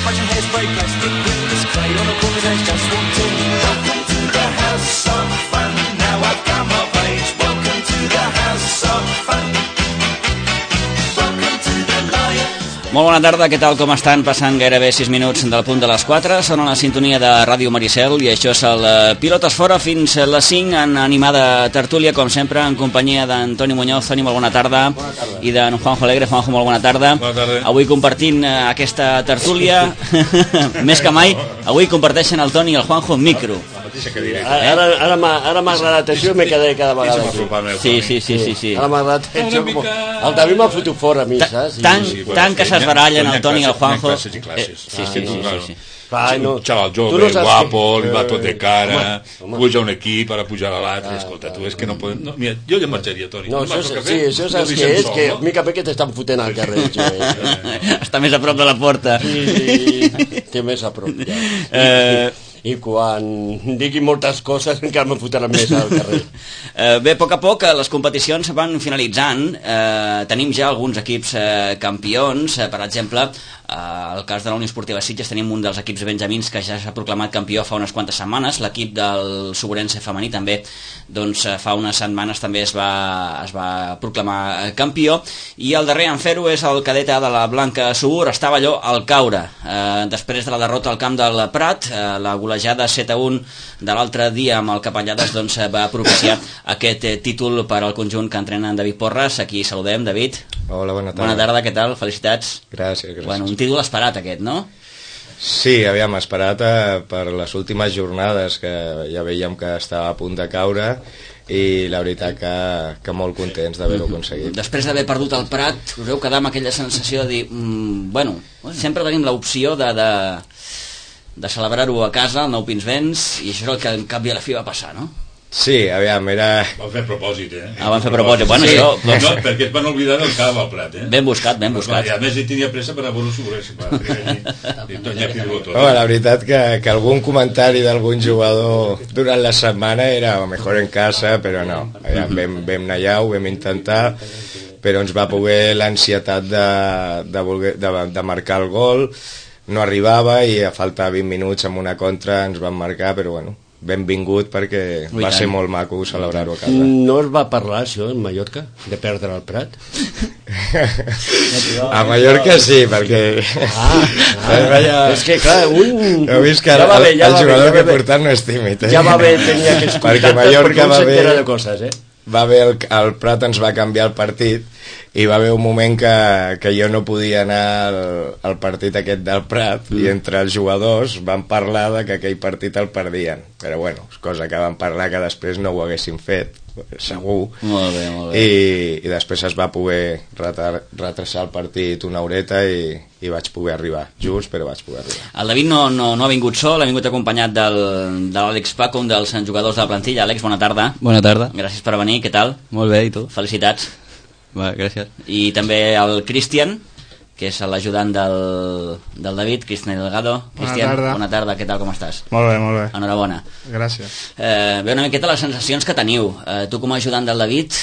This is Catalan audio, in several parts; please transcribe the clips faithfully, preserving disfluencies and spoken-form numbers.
Fashion hairspray, plastic windows, clay on the corner's edge, just walked in. Welcome to the house of fun. Now I've come of age. Welcome to the house of fun. Welcome to the lion. Molt bona tarda, què tal, com estan? Passant gairebé sis minuts del punt de les quatre, són a la sintonia de Ràdio Maricel i això és el Pilotes Fora fins a les cinc en animada tertúlia, com sempre, en companyia d'Antoni Muñoz. Toni, molt bona tarda. Bona tarda. I d'en Juanjo Alegre. Juanjo, molt bona tarda. Bona tarda. Avui compartint aquesta tertúlia, més que mai, avui comparteixen el Toni i el Juanjo micro. Ara, ara m'ha agradat això i m'he quedat cada vegada. Sí, sí, sí, sí, sí. Ara m'ha agradat això. Com... El David m'ha fotut fora a mi, saps? Tant, tant que s'esbarallen el Toni i el Juanjo. Sí, sí, sí, sí, sí. Un xaval jove, guapo, li va tot de cara, puja un equip, ara puja l'altre. Escolta, tu, és que no podem... Mira, jo ja marxaria, Toni. No, sí, això saps què és? Que mica bé que t'estan fotent al carrer. Està més a prop de la porta. Sí, sí, té més a prop. I quan digui moltes coses encara me fotran més al carrer. Eh, bé, a poc a poc les competicions van finalitzant. Eh, tenim ja alguns equips eh, campions. Eh, per exemple, eh, el cas de la Unió Esportiva Sitges, tenim un dels equips benjamins que ja s'ha proclamat campió fa unes quantes setmanes. L'equip del Soborense femení també, doncs, fa unes setmanes també es va, es va proclamar campió. I el darrer en fer-ho és el cadet A de la Blanca Subur, estava allò al caure. Eh, després de la derrota al camp del Prat, eh, la golejada set a un de l'altre dia amb el Capellades, doncs, va propiciar aquest eh, títol per al conjunt que entrena en David Porras. Aquí saludem, David. Hola, bona tarda. Bona tarda, què tal? Felicitats. Gràcies, gràcies. Bueno, un títol esperat aquest, no? Sí, havíem esperat eh, per les últimes jornades, que ja veiem que estava a punt de caure, i la veritat que, que molt contents d'haver-ho aconseguit. Després d'haver perdut el Prat, us heu quedat amb aquella sensació de dir, mm, bueno, sempre tenim l'opció de... de de celebrar-ho a casa, el Nou Pinsbens, i això és el que en cap i a la fi va passar, no? Sí, aviam, era... Van fer propòsit, eh? Ah, van fer propòsit, bueno, sí. això... No, no, perquè es van oblidar del cava al Prat, eh? Ben buscat, ben buscat. I a més hi tenia pressa per a veure-ho sobre si va i tot ja aquí tot. Oh, la veritat que, que algun comentari d'algun jugador durant la setmana era mejor en casa, però no. Aviam, vam, vam anar allà, ho vam intentar, però ens va poder l'ansietat de, de, voler, de, de marcar el gol. No arribava i a falta vint minuts amb una contra ens van marcar, però bueno, benvingut perquè va ser molt maco celebrar-ho a casa. No es va parlar això en Mallorca, de perdre el Prat? A Mallorca sí, perquè... Ah, ah és que clar, un... Heu vist que ara ja bé, ja el jugador bé, ja que portat no és tímid, eh? Ja va bé, tenia que escoltar perquè Mallorca perquè va bé, de coses, eh? Va bé, el, el Prat ens va canviar el partit i va haver un moment que, que jo no podia anar al, al partit aquest del Prat mm. i entre els jugadors van parlar de que aquell partit el perdien, però bueno, és cosa que van parlar que després no ho haguessin fet, segur. Molt bé, molt bé. I, i després es va poder retar, retrasar el partit una horeta i, i vaig poder arribar just, però vaig poder arribar. El David no, no, no ha vingut sol, ha vingut acompanyat del, de l'Àlex Paco, un dels jugadors de la plantilla. Àlex, bona tarda. Bona tarda. Gràcies per venir, què tal? Molt bé, i tu? Felicitats. Va, gràcies. I també el Cristian, que és l'ajudant del, del David, Cristian Delgado. Cristian, bona tarda. Bona tarda, què tal, com estàs? Molt bé, molt bé. Enhorabona. Gràcies. Eh, bé, una miqueta les sensacions que teniu. Eh, tu com a ajudant del David,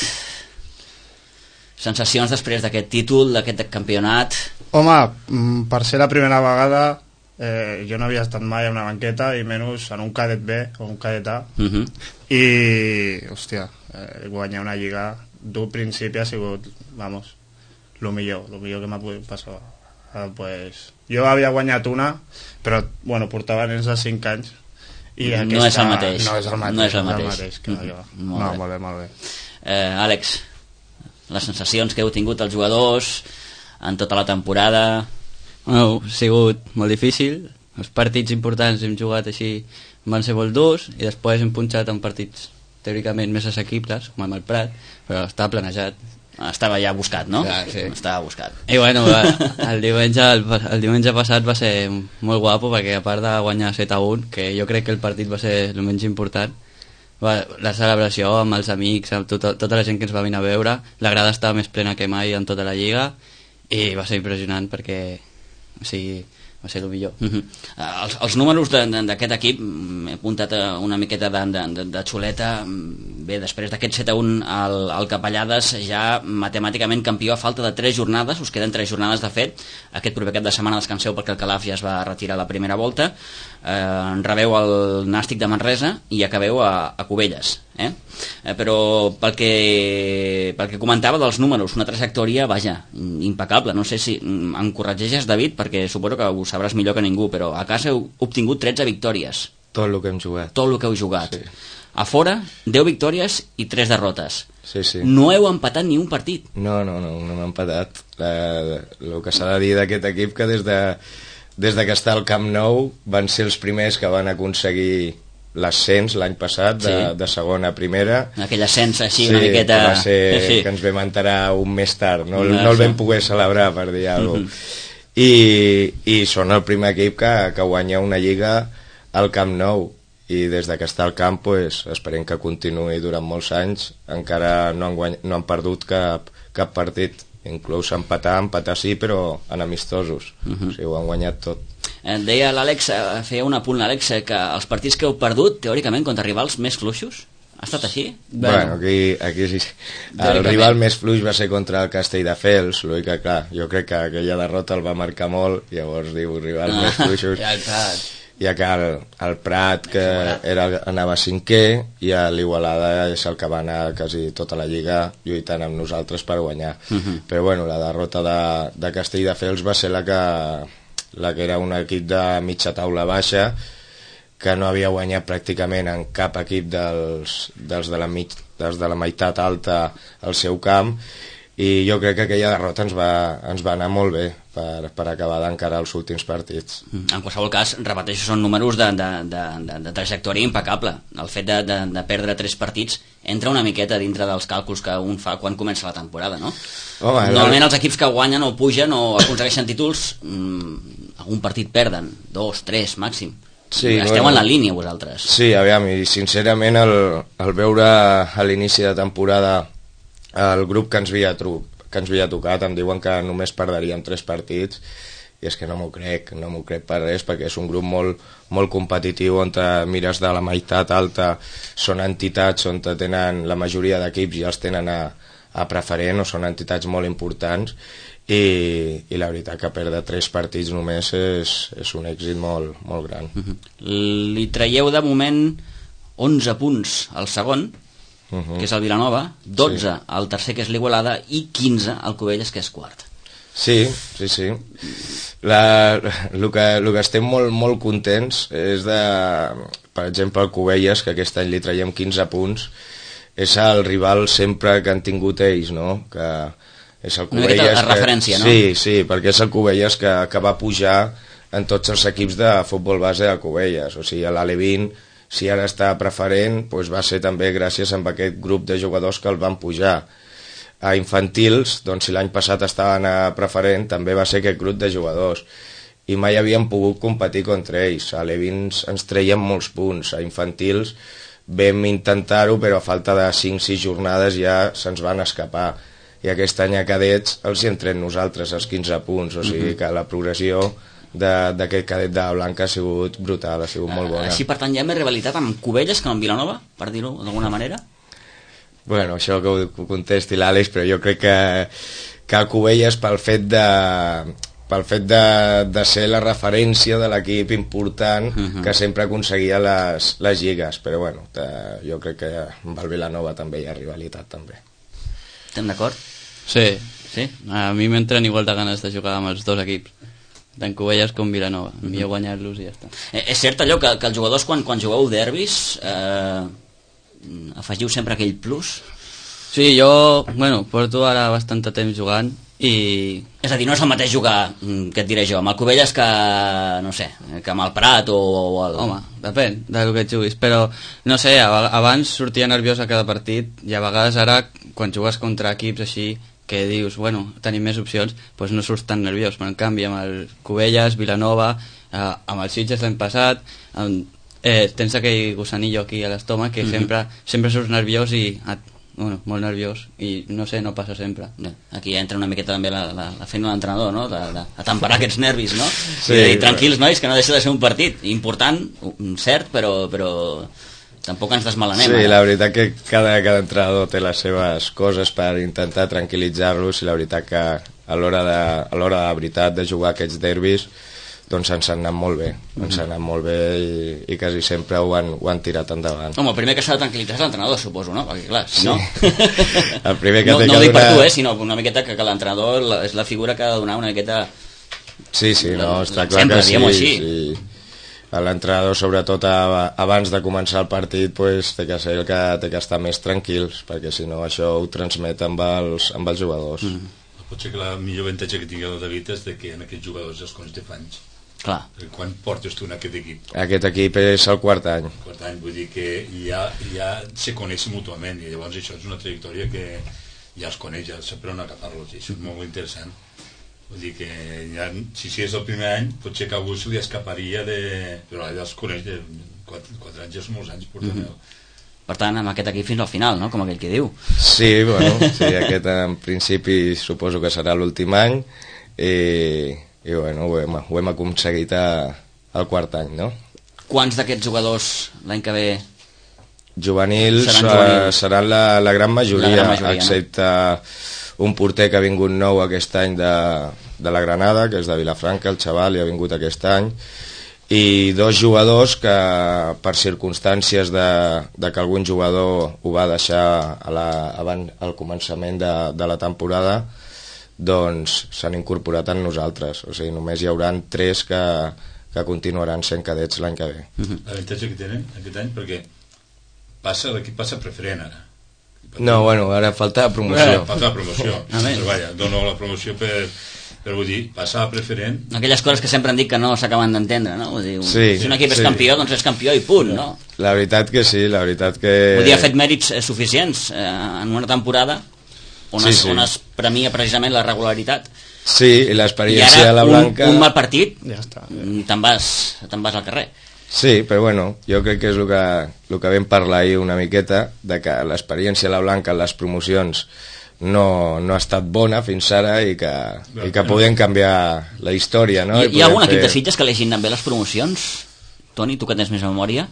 sensacions després d'aquest títol, d'aquest campionat? Home, per ser la primera vegada, eh, jo no havia estat mai en una banqueta, i menys en un cadet B o un cadet A. Uh -huh. I, hòstia, eh, guanyar una lliga d'un principi ha sigut, vamos, lo millor, lo millor que m'ha pogut passar. Eh, pues, jo havia guanyat una, però, bueno, portava nens de cinc anys. I no aquesta, és el mateix. No és el mateix. No és el mateix. mateix. Que jo. Molt no, bé. molt bé, molt bé. Eh, Àlex, les sensacions que heu tingut els jugadors en tota la temporada? Bueno, ha sigut molt difícil. Els partits importants hem jugat així, van ser molt durs, i després hem punxat en partits teòricament més assequibles, com amb el Prat, però estava planejat. Estava ja buscat, no? Clar, sí. Estava buscat. I bueno, el diumenge, el, el diumenge passat va ser molt guapo, perquè a part de guanyar set a un, que jo crec que el partit va ser el menys important, va, la celebració amb els amics, amb tot, tota la gent que ens va venir a veure, la grada estava més plena que mai en tota la lliga, i va ser impressionant perquè, o sigui, va ser el millor. Uh -huh. uh, els, els números d'aquest equip, m'he apuntat una miqueta de, de, de xuleta, bé, després d'aquest set a un el, el Capellades ja matemàticament campió a falta de tres jornades, us queden tres jornades de fet, aquest proper cap de setmana descanseu perquè el Calaf ja es va retirar la primera volta, eh, rebeu el Nàstic de Manresa i acabeu a, a Cubelles, eh? Eh, però pel que, pel que comentava dels números, una trajectòria, vaja, impecable, no sé si em corregeixes, David, perquè suposo que ho sabràs millor que ningú, però a casa heu obtingut tretze victòries. Tot el que hem jugat. Tot el que heu jugat. Sí. A fora, deu victòries i tres derrotes. Sí, sí. No heu empatat ni un partit. No, no, no, no hem empatat. La, el que s'ha de dir d'aquest equip que des de, des de que està al Camp Nou van ser els primers que van aconseguir l'ascens l'any passat de, sí. de segona a primera. Aquell ascens així sí, una miqueta... que va ser sí. que ens vam enterar un mes tard, no, no, no el sí. vam poder celebrar, per dir alguna cosa. Mm-hmm. I, i són el primer equip que, que guanya una lliga al Camp Nou, i des de que està al camp pues, esperem que continuï durant molts anys. Encara no han, guany... no han perdut cap, cap partit, inclús empatar, empatar sí, però en amistosos. Uh-huh. O sigui, ho han guanyat tot. Eh, deia l'Àlex, eh, feia un apunt l'Àlex, eh, que els partits que heu perdut teòricament contra rivals més fluixos, ha estat així? Bueno, aquí, aquí sí. El rival més fluix va ser contra el Castelldefels, l'únic que clar, jo crec que aquella derrota el va marcar molt, llavors diu rivals ah, més fluixos. Ja el Prat. Ja que el, el Prat, que era, anava cinquè, i l'Igualada és el que va anar quasi tota la lliga lluitant amb nosaltres per guanyar. Uh-huh. Però bueno, la derrota de, de Castelldefels va ser la que, la que era un equip de mitja taula baixa, que no havia guanyat pràcticament en cap equip dels, dels, de la mig, dels de la meitat alta al seu camp, i jo crec que aquella derrota ens va, ens va anar molt bé per, per acabar d'encarar els últims partits. En qualsevol cas, repeteixo, són números de, de, de, de, de trajectòria impecable. El fet de, de, de perdre tres partits entra una miqueta dintre dels càlculs que un fa quan comença la temporada, no? Home, normalment els equips que guanyen o pugen o aconsegueixen títols, mmm, algun partit perden, dos, tres màxim. Sí, esteu bueno, en la línia vosaltres. Sí, aviam, i sincerament el, el veure a l'inici de temporada el grup que ens havia, tru, que ens havia tocat em diuen que només perderíem tres partits, i és que no m'ho crec, no m'ho crec per res, perquè és un grup molt, molt competitiu on te mires de la meitat alta, són entitats on te tenen la majoria d'equips ja els tenen a, a preferent, o són entitats molt importants, i, i la veritat que perdre tres partits només és, és un èxit molt, molt gran. Uh-huh. Li traieu de moment onze punts al segon, uh-huh. que és el Vilanova, dotze sí. al tercer, que és l'Igualada, i quinze al Cubelles, que és quart. Sí, sí, sí. La, el, que, el que estem molt, molt contents és de, per exemple, el Cubelles, que aquest any li traiem quinze punts, és el rival sempre que han tingut ells, no? Que és el Cubelles... Una miqueta de referència, que, no? Sí, sí, perquè és el Cubelles que, que va pujar en tots els equips de futbol base de Cubelles. O sigui, l'Alevín, si ara està preferent, doncs va ser també gràcies a aquest grup de jugadors que el van pujar. A infantils, doncs si l'any passat estaven a preferent, també va ser aquest grup de jugadors. I mai havíem pogut competir contra ells. A Alevins ens treien molts punts. A infantils vam intentar-ho, però a falta de cinc sis jornades ja se'ns van escapar. I aquest any a cadets els hi entrem nosaltres els quinze punts. O sigui que la progressió d'aquest cadet de Blanca ha sigut brutal, ha sigut molt bona. Així, per tant, hi ha més rivalitat amb Cubelles que amb Vilanova, per dir-ho d'alguna manera? Bueno, això que ho contesti l'Àlex, però jo crec que, que el Cubelles, pel fet de, pel fet de, de ser la referència de l'equip important, uh-huh. que sempre aconseguia les, les lligues, però bueno, te, jo crec que amb el Vilanova també hi ha rivalitat també. Estem d'acord? Sí, sí. A mi m'entren igual de ganes de jugar amb els dos equips, tant Cubelles com Vilanova. Mm-hmm. Millor guanyar-los i ja està. Eh, és cert allò que, que els jugadors quan, quan jugueu derbis eh, afegiu sempre aquell plus? Sí, jo, bueno, porto ara bastant de temps jugant i... És a dir, no és el mateix jugar, què et diré jo, amb el Cubelles que, no sé, que amb el Prat o, o el... Home, depèn del que et juguis, però, no sé, abans sortia nerviós a cada partit i a vegades ara, quan jugues contra equips així, que dius, bueno, tenim més opcions, doncs no surts tan nerviós. Però en canvi, amb el Cubelles, Vilanova, eh, amb el Sitges l'any passat, amb, eh, tens aquell gossanillo aquí a l'estómac que mm-hmm. sempre, sempre surts nerviós i... Et, bueno, molt nerviós, i no sé, no passa sempre. Aquí entra una miqueta també la, la, la feina de l'entrenador, no? De, de, de temperar aquests nervis, no? Sí, I de dir, tranquils, nois, que no deixa de ser un partit important, cert, però... però... tampoc ens desmalanem. Sí, ara. la veritat que cada, cada entrenador té les seves coses per intentar tranquil·litzar-los, i la veritat que a l'hora de, a l'hora de veritat de jugar aquests derbis doncs ens han anat molt bé, mm-hmm. ens han anat molt bé i, i quasi sempre ho han, ho han tirat endavant. Home, el primer que s'ha de tranquil·litzar és l'entrenador, suposo, no? Perquè clar, si sí. no... el primer que no, té no que ho dic donar... per tu, eh, sinó una miqueta que, que l'entrenador la, és la figura que ha de donar una miqueta... Sí, sí, no, està clar que sí, sí. L'entrenador, sobretot a, abans de començar el partit, pues, té que ser el que té que estar més tranquils, perquè si no això ho transmet amb els, amb els jugadors. Mm. Potser que la millor avantatge que tingui el David és de que en aquests jugadors els coneix de fa anys. Clar. Quan portes tu en aquest equip? Aquest equip és el quart any. El quart any, vull dir que ja, ja se coneixen mútuament, i llavors això és una trajectòria que ja els coneix, ja sap per on agafar-los, i això és molt interessant. Vull dir que ja, si, si és el primer any, potser que algú se li escaparia de... Però allà els coneix de quatre, quatre anys, ja són molts anys, portant mm-hmm. Per tant, amb aquest equip fins al final, no? Com aquell que diu. Sí, bueno, sí, aquest en principi suposo que serà l'últim any, i... i bueno, ho hem, ho hem aconseguit a, al quart any, no? Quants d'aquests jugadors l'any que ve juvenils seran, juvenils? seran la, la gran majoria, la gran majoria excepte no? Un porter que ha vingut nou aquest any de, de la Granada, que és de Vilafranca, el xaval, i ha vingut aquest any, i dos jugadors que per circumstàncies de, de que algun jugador ho va deixar a la, abans, al començament de, de la temporada, doncs s'han incorporat en nosaltres, o sigui, només hi haurà tres que, que continuaran sent cadets l'any que ve. Uh-huh. L'avantatge que tenen aquest any, perquè passa, l'equip passa preferent ara. No, bueno, ara falta promoció. Eh, falta promoció, però vaja, dono la promoció per, per vull dir, passar a preferent. Aquelles coses que sempre han dit que no s'acaben d'entendre, no? Vull dir, sí, si un equip sí. és campió, doncs és campió i punt, no? La veritat que sí, la veritat que... Vull dir, ha fet mèrits eh, suficients eh, en una temporada on, sí, es, sí. on es premia precisament la regularitat. Sí, i l'experiència de la Blanca... un, un mal partit, ja està, ja. Te'n vas, te'n vas al carrer. Sí, però bueno, jo crec que és el que, el que vam parlar ahir una miqueta, de que l'experiència de la Blanca en les promocions no, no ha estat bona fins ara i que, i que podem canviar la història, no? Hi, hi ha algun fer... equip de Sitges que elegin també les promocions? Toni, tu que tens més memòria?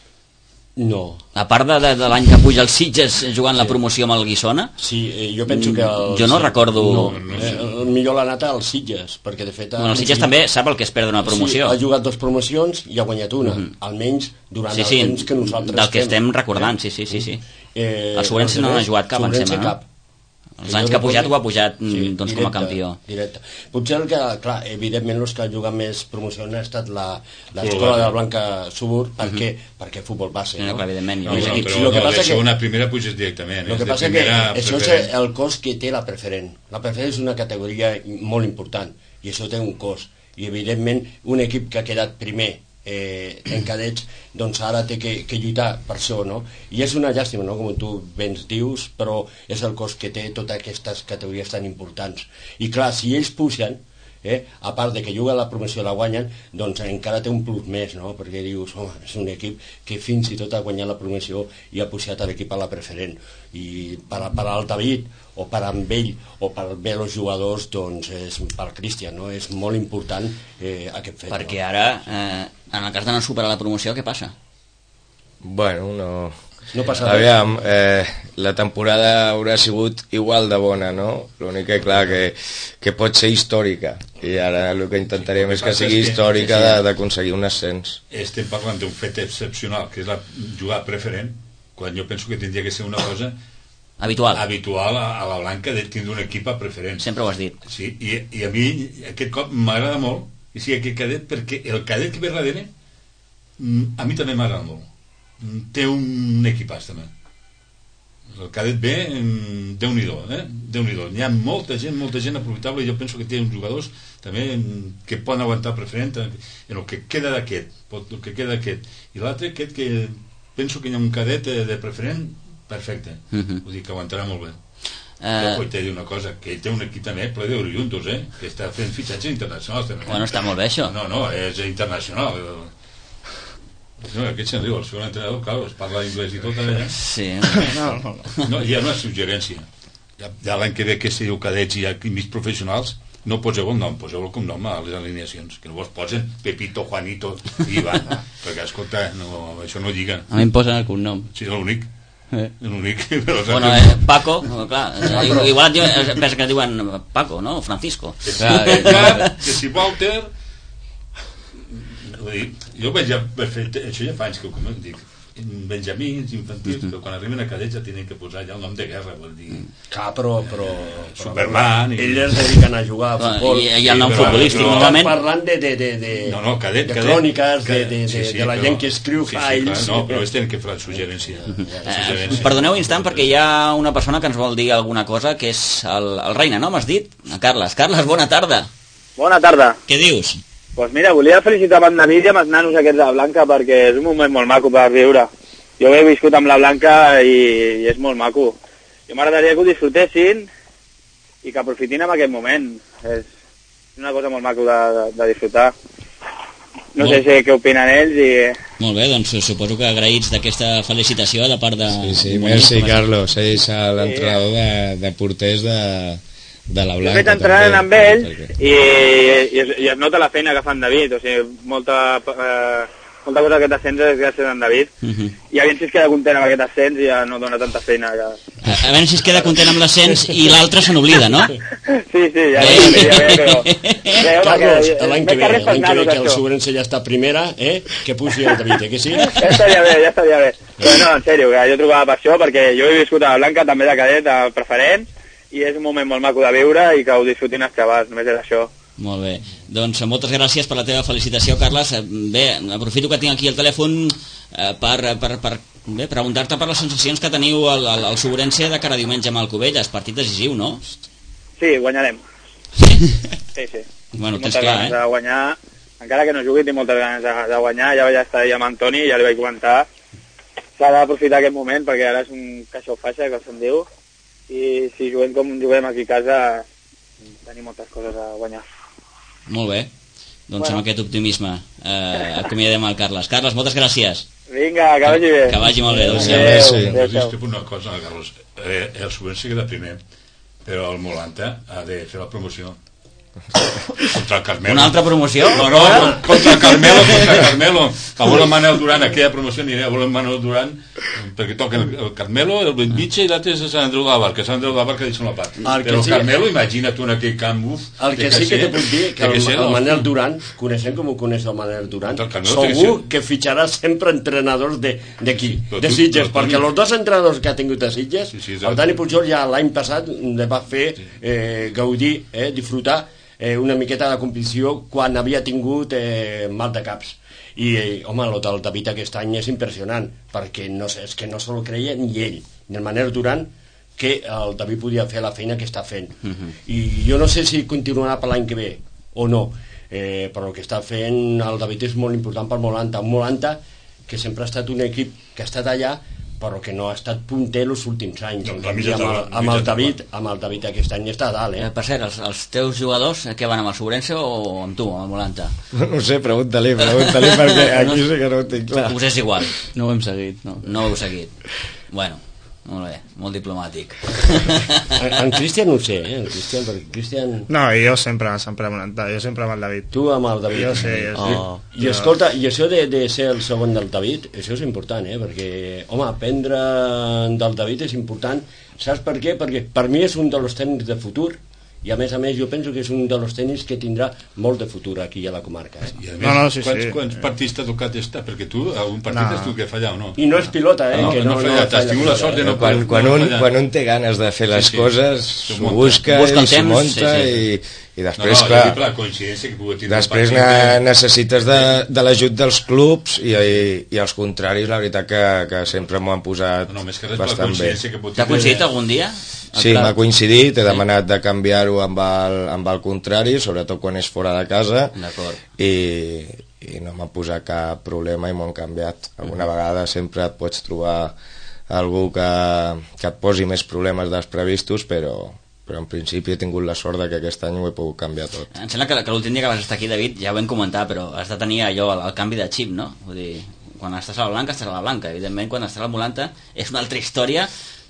No. A part de, de, de l'any que puja el Sitges jugant sí. la promoció amb el Guissona? Sí, eh, jo penso que... El, jo no recordo... No, no sé. eh, millor l'ha anat al Sitges, perquè de fet... Bueno, el Sitges sí, també sap el que és perdre una promoció. Sí, ha jugat dues promocions i ha guanyat una, mm-hmm. almenys durant sí, sí, el temps que nosaltres... Del que estem recordant, sí, sí, sí. sí. Eh, el Sobrense no n'ha jugat cap, em sembla, no? Els anys que ha pujat ho ha pujat sí, doncs, directe, com a campió. Directe. Potser el que, clar, evidentment els que han jugat més promocions ha estat l'escola de la Blanca Subur, perquè, uh-huh. perquè futbol base. No, no? Clar, evidentment. No, no, però sí, no, que passa de segona a primera puges directament. El que passa que això és el cost que té la preferent. La preferent és una categoria molt important i això té un cost. I evidentment un equip que ha quedat primer Eh, en cadets, doncs ara té que, que lluitar per això, no? I és una llàstima, no?, com tu ben dius, però és el cost que té totes aquestes categories tan importants. I clar, si ells pugen, eh, a part de que juga la promoció la guanyen, doncs encara té un plus més, no?, perquè dius, home, és un equip que fins i tot ha guanyat la promoció i ha pujat l'equip a la preferent. I per, per al David, o per amb ell, o per bé els jugadors, doncs és per Cristian, no?, és molt important eh, aquest fet. Perquè no? ara... Eh... En el cas de no superar la promoció, què passa? Bueno, no... No passa Aviam, eh, la temporada haurà sigut igual de bona, no? L'únic que, clar, que, que pot ser històrica. I ara el que intentarem sí, és que sigui és que, històrica sí, sí. d'aconseguir un ascens. Estem parlant d'un fet excepcional, que és la, jugar preferent, quan jo penso que tindria que ser una cosa... Habitual. Habitual a, a la Blanca de tindre un equip a preferent. Sempre ho has dit. Sí, i, i a mi aquest cop m'agrada molt i sí, aquest cadet, perquè el cadet que ve darrere a mi també m'agrada molt. Té un equipàs també. El cadet B, Déu-n'hi-do, eh? Déu-n'hi-do. N'hi ha molta gent, molta gent aprofitable i jo penso que té uns jugadors també que poden aguantar preferent en el que queda d'aquest, el que queda d'aquest. I l'altre, aquest que penso que hi ha un cadet de preferent perfecte. Uh-huh. Vull dir que aguantarà molt bé. Uh... Però t'he dit una cosa, que ell té un equip també ple d'oriundos, eh? Que està fent fitxatges internacionals també. Bueno, està molt bé això. No, no, és internacional. No, aquest se'n diu, el segon entrenador, clar, es parla anglès i tot allà. Sí. No, no, no. No, hi ha una suggerència. Ja, ja l'any que ve que si diu cadets i hi ha mig professionals, no poseu el nom, poseu el cognom a les alineacions, que no vos posen Pepito, Juanito i Ivan, perquè, escolta, no, això no lliga. A mi em posen el cognom. Sí, és l'únic. Eh. L'únic. Però, Bueno, eh, Paco, clar, eh, igual et diuen, pensa que et diuen Paco, no? Francisco. Que si, que, que si Walter... Vull dir, jo vaig ja, això ja fa anys que ho comento, dic, benjamins, infantils, mm -hmm. que quan arriben a cadets ja tenen que posar ja el nom de guerra, vol dir... Clar, però... però Superman... I... Ells es dediquen a jugar a futbol. I, i el nom Sí, però- futbolístic, però- normalment... Estàs parlant de, de, de, de, No, no, cadet, de cadet. cròniques, de, Cadet. de, de, Sí, sí, de la però- gent que escriu sí, fa sí, ells. clar, no, però ells tenen que fer la suggerència. Eh, suggerència. perdoneu un instant perquè hi ha una persona que ens vol dir alguna cosa, que és el, el Reina, no? M'has dit? A Carles. Carles, bona tarda. Bona tarda. Què dius? Doncs pues mira, volia felicitar en David i amb els nanos aquests de la Blanca perquè és un moment molt maco per viure. Jo he viscut amb la Blanca i, i és molt maco. Jo m'agradaria que ho disfrutessin i que aprofitin en aquest moment. És una cosa molt maco de, de, de disfrutar. No Molt. sé si què opinen ells i... Molt bé, doncs suposo que agraïts d'aquesta felicitació de part de... Sí, sí, merci, Carlos. Ell és l'entrenador de, de porters de, de la Jo he Blanca. fet entrenant també, amb ell perquè- i, i, es, i es nota la feina que fa en David. O sigui, molta, eh, molta cosa d'aquest ascens és gràcies a en David. Uh -huh. I a veure si es queda content amb aquest ascens i ja no dona tanta feina. Ja. A, a veure si es queda content amb l'ascens i l'altre se n'oblida, no? Sí, sí, ja veig, ja veig, però... Bé, home, Carlos, que- l'any més que ve, res pels l'any que ve nanos, que el això. Sobrense ja està a primera, eh? Que pugi el David, eh, que sí? Ja estaria bé, ja estaria bé. Però no, en sèrio, que jo trobava per això, perquè jo he viscut a la Blanca, també de cadet, a preferent, i és un moment molt maco de viure i que ho disfrutin els xavals, només és això. Molt bé. Doncs moltes gràcies per la teva felicitació, Carles. Eh, Bé, aprofito que tinc aquí el telèfon eh, per, per, per bé, preguntar-te per les sensacions que teniu al, al, al Sobrense de cara a diumenge amb el Cubelles. Partit decisiu, no? Sí, guanyarem. Sí, sí. Bueno, Tinc tens moltes clar, ganes eh? de guanyar, encara que no jugui, tinc moltes ganes de, de guanyar. Ja vaig estar ahir amb Antoni i ja li vaig comentar. S'ha d'aprofitar aquest moment perquè ara és un caixó faixa, que se'n diu, i si juguem com juguem aquí a casa tenim moltes coses a guanyar. Molt bé. Doncs Bueno. amb aquest optimisme eh, acomiadem el Carles. Carles, moltes gràcies. Vinga, que vagi bé. Que vagi molt bé. Doncs, Adéu. adéu. Sí. Adéu, Jo adéu. discrepo una cosa, Carlos. Eh, el Sobrense queda primer, però el Molanta ha de fer la promoció. Contra el Carmelo. Una altra promoció? No, no, contra el Carmelo, contra el Carmelo. A veure el Manel Duran, aquella promoció aniré a veure el Manel Duran, perquè toca el, el Carmelo, el Benviche i l'altre és el Sant Andreu de la Barca. Sant Andreu de la Barca deixa la part. El que Però el sí- Carmelo, imagina't tu en aquell camp, uf. El que sí que te puc dir que el, el Manel Duran Duran, coneixent com ho coneix el Manel Duran, El Carmelo té que segur ser- que fitxarà sempre entrenadors de- d'aquí, Però de tu- Sitges, però tu- perquè els dos entrenadors que ha tingut a Sitges, Sí, sí, el Dani Pujol ja l'any passat le va fer eh, gaudir, eh, disfrutar eh, una miqueta de competició quan havia tingut eh, mal de caps. I, eh, home, el del David aquest any és impressionant, perquè no sé, és que no se lo creia ni ell, ni el Manel Duran, que el David podia fer la feina que està fent. Uh -huh. I jo no sé si continuarà per l'any que ve o no, eh, però el que està fent el David és molt important per Molanta. Un Molanta que sempre ha estat un equip que ha estat allà, però que no ha estat punter els últims anys. No, Doncs, la amb, mitja el, taula, amb mitja el David, taula. amb el David aquest any està a dalt, Eh, eh? per cert, els, els teus jugadors, eh, què van amb el Sobrense o amb tu, amb el Molanta? No ho sé, pregunta-li, pregunta-li, perquè aquí sí que no ho tinc clar. Us és igual, No ho hem seguit, no. no ho heu seguit. Bueno, molt bé, molt diplomàtic. En, en Cristian no ho sé, eh? En Cristian, perquè Cristian... No, i jo sempre, sempre amb el, jo sempre amb el David. Tu amb el David. Jo sé, jo sé. Oh. I escolta, i això de, de ser el segon del David, això és important, eh? Perquè, home, aprendre del David és important. Saps per què? Perquè per mi és un dels tècnics de futur, i a més a més jo penso que és un dels tècnics que tindrà molt de futur aquí a la comarca. Eh? I a més, No, no, sí, quants, sí. quants partits t'ha tocat estar? Perquè tu, algun partit No. has tu que fallar o no? I no és pilota, eh? No, que no ha fallat, has tingut la pilota, sort de eh? no- Quan, quan, no un, fallar. quan un té ganes de fer les Sí, sí. coses, S'ho s'ho munta. busca Busca el i s'ho temps, munta sí, sí. i, i No, després, no, clar, la coincidència que pugui tindre després el ne, partit, necessites de, de l'ajut dels clubs i, i, i els contraris, la veritat que, que sempre m'ho han posat No, no, més que res per la bastant bé. coincidència que pot T'ha tindre. coincidit algun dia? Sí, m'ha coincidit, he demanat de canviar-ho amb, el, amb el contrari, sobretot quan és fora de casa, D'acord. i, i no m'ha posat cap problema i m'ho han canviat. Alguna vegada sempre et pots trobar algú que, que et posi més problemes dels previstos, però, però en principi he tingut la sort de que aquest any ho he pogut canviar tot. Em sembla que, que l'últim dia que vas estar aquí, David, ja ho vam comentar, però has de tenir allò, el, el canvi de xip, no? Vull dir, quan estàs a la Blanca, estàs a la Blanca. Evidentment, quan estàs a la Molanta, és una altra història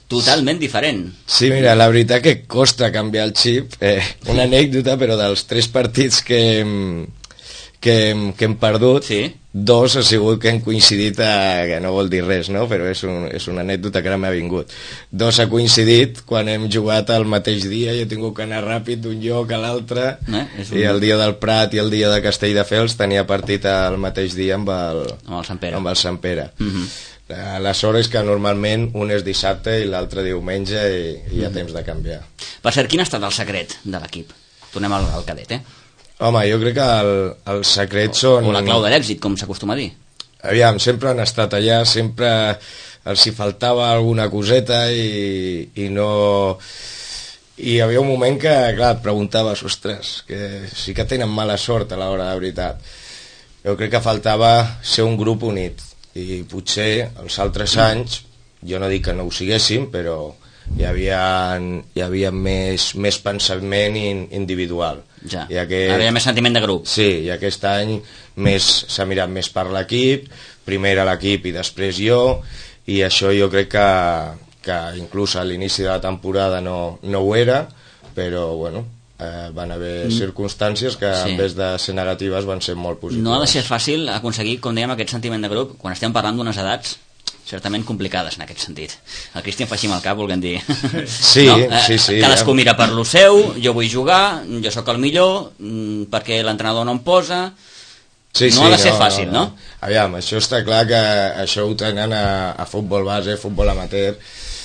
totalment diferent. Sí, mira, la veritat que costa canviar el xip. Eh, una anècdota, però dels tres partits que hem, que hem, que hem perdut, sí. Dos ha sigut que hem coincidit, a, que no vol dir res, no? Però és, un, és una anècdota que ara m'ha vingut. Dos ha coincidit quan hem jugat el mateix dia, i he tingut que anar ràpid d'un lloc a l'altre, eh? un... i el dia del Prat i el dia de Castelldefels tenia partit el mateix dia amb el, amb el Sant Pere. Amb el Sant Pere. Uh -huh. La sort és que normalment un és dissabte i l'altre diumenge, i, i hi ha temps de canviar. Per cert, quin ha estat el secret de l'equip? Tornem al, al cadet, eh? Home, jo crec que el, el secret són... O la clau de l'èxit, com s'acostuma a dir. Aviam, sempre han estat allà, sempre els hi faltava alguna coseta i, i no... I hi havia un moment que, clar, et preguntaves, ostres, que sí que tenen mala sort a l'hora de veritat. Jo crec que faltava ser un grup unit, i potser els altres anys, jo no dic que no ho siguéssim, però hi havia, hi havia més, més pensament in, individual. Ja, I aquest, havia més sentiment de grup. Sí, i aquest any s'ha mirat més per l'equip, primer era l'equip i després jo, i això jo crec que, que inclús a l'inici de la temporada no, no ho era, però bueno, eh, van haver circumstàncies que sí. En vez de ser negatives van ser molt positives. No ha de ser fàcil aconseguir, com dèiem, aquest sentiment de grup quan estem parlant d'unes edats certament complicades en aquest sentit. El Cristian fa així amb el cap, volguem dir. Sí, no? eh, sí, sí. Cadascú ja. Mira per lo seu, jo vull jugar, jo sóc el millor, perquè l'entrenador no em posa... Sí, no sí, ha de ser no, fàcil, no? no? Aviam, això està clar que això ho tenen a, a futbol base, futbol amateur,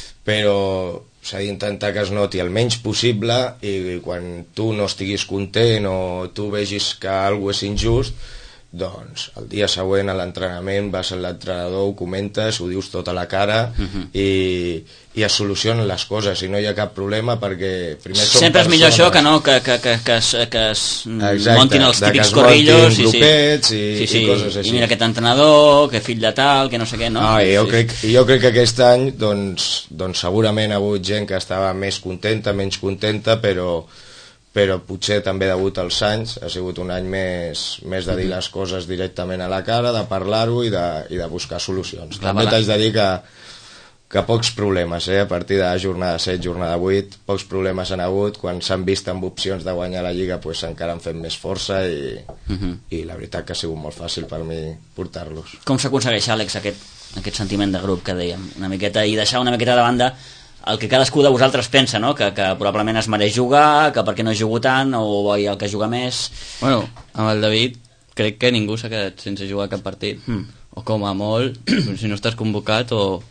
però s'ha d'intentar que es noti el menys possible, i quan tu no estiguis content o tu vegis que alguna és injust, doncs el dia següent a l'entrenament vas a l'entrenador, ho comentes, ho dius tot a la cara, uh -huh. i, i es solucionen les coses i no hi ha cap problema, perquè primer som sempre persones. És millor això que no que, que, que, que, es, que es Exacte, montin els típics es corrillos i, grupets sí. i, sí, sí. i coses així. I mira aquest entrenador, que fill de tal, que no sé què, no? Ah, jo, sí. crec, jo crec que aquest any doncs, doncs segurament ha hagut gent que estava més contenta, menys contenta, però però potser també degut als anys ha sigut un any més, més de dir les coses directament a la cara, de parlar-ho i, de, i de buscar solucions. Clar, també t'haig de dir que, que pocs problemes, eh? A partir de jornada set, jornada vuit, pocs problemes han hagut. Quan s'han vist amb opcions de guanyar la Lliga, pues, encara han fet més força, i, uh -huh. i la veritat que ha sigut molt fàcil per mi portar-los. Com s'aconsegueix, Àlex, aquest, aquest sentiment de grup que dèiem? Una miqueta, i deixar una miqueta de banda el que cadascú de vosaltres pensa, no? Que, que probablement es mereix jugar, que perquè no jugo tant, o el que juga més... Bueno, amb el David crec que ningú s'ha quedat sense jugar cap partit, mm. o com a molt, si no estàs convocat, o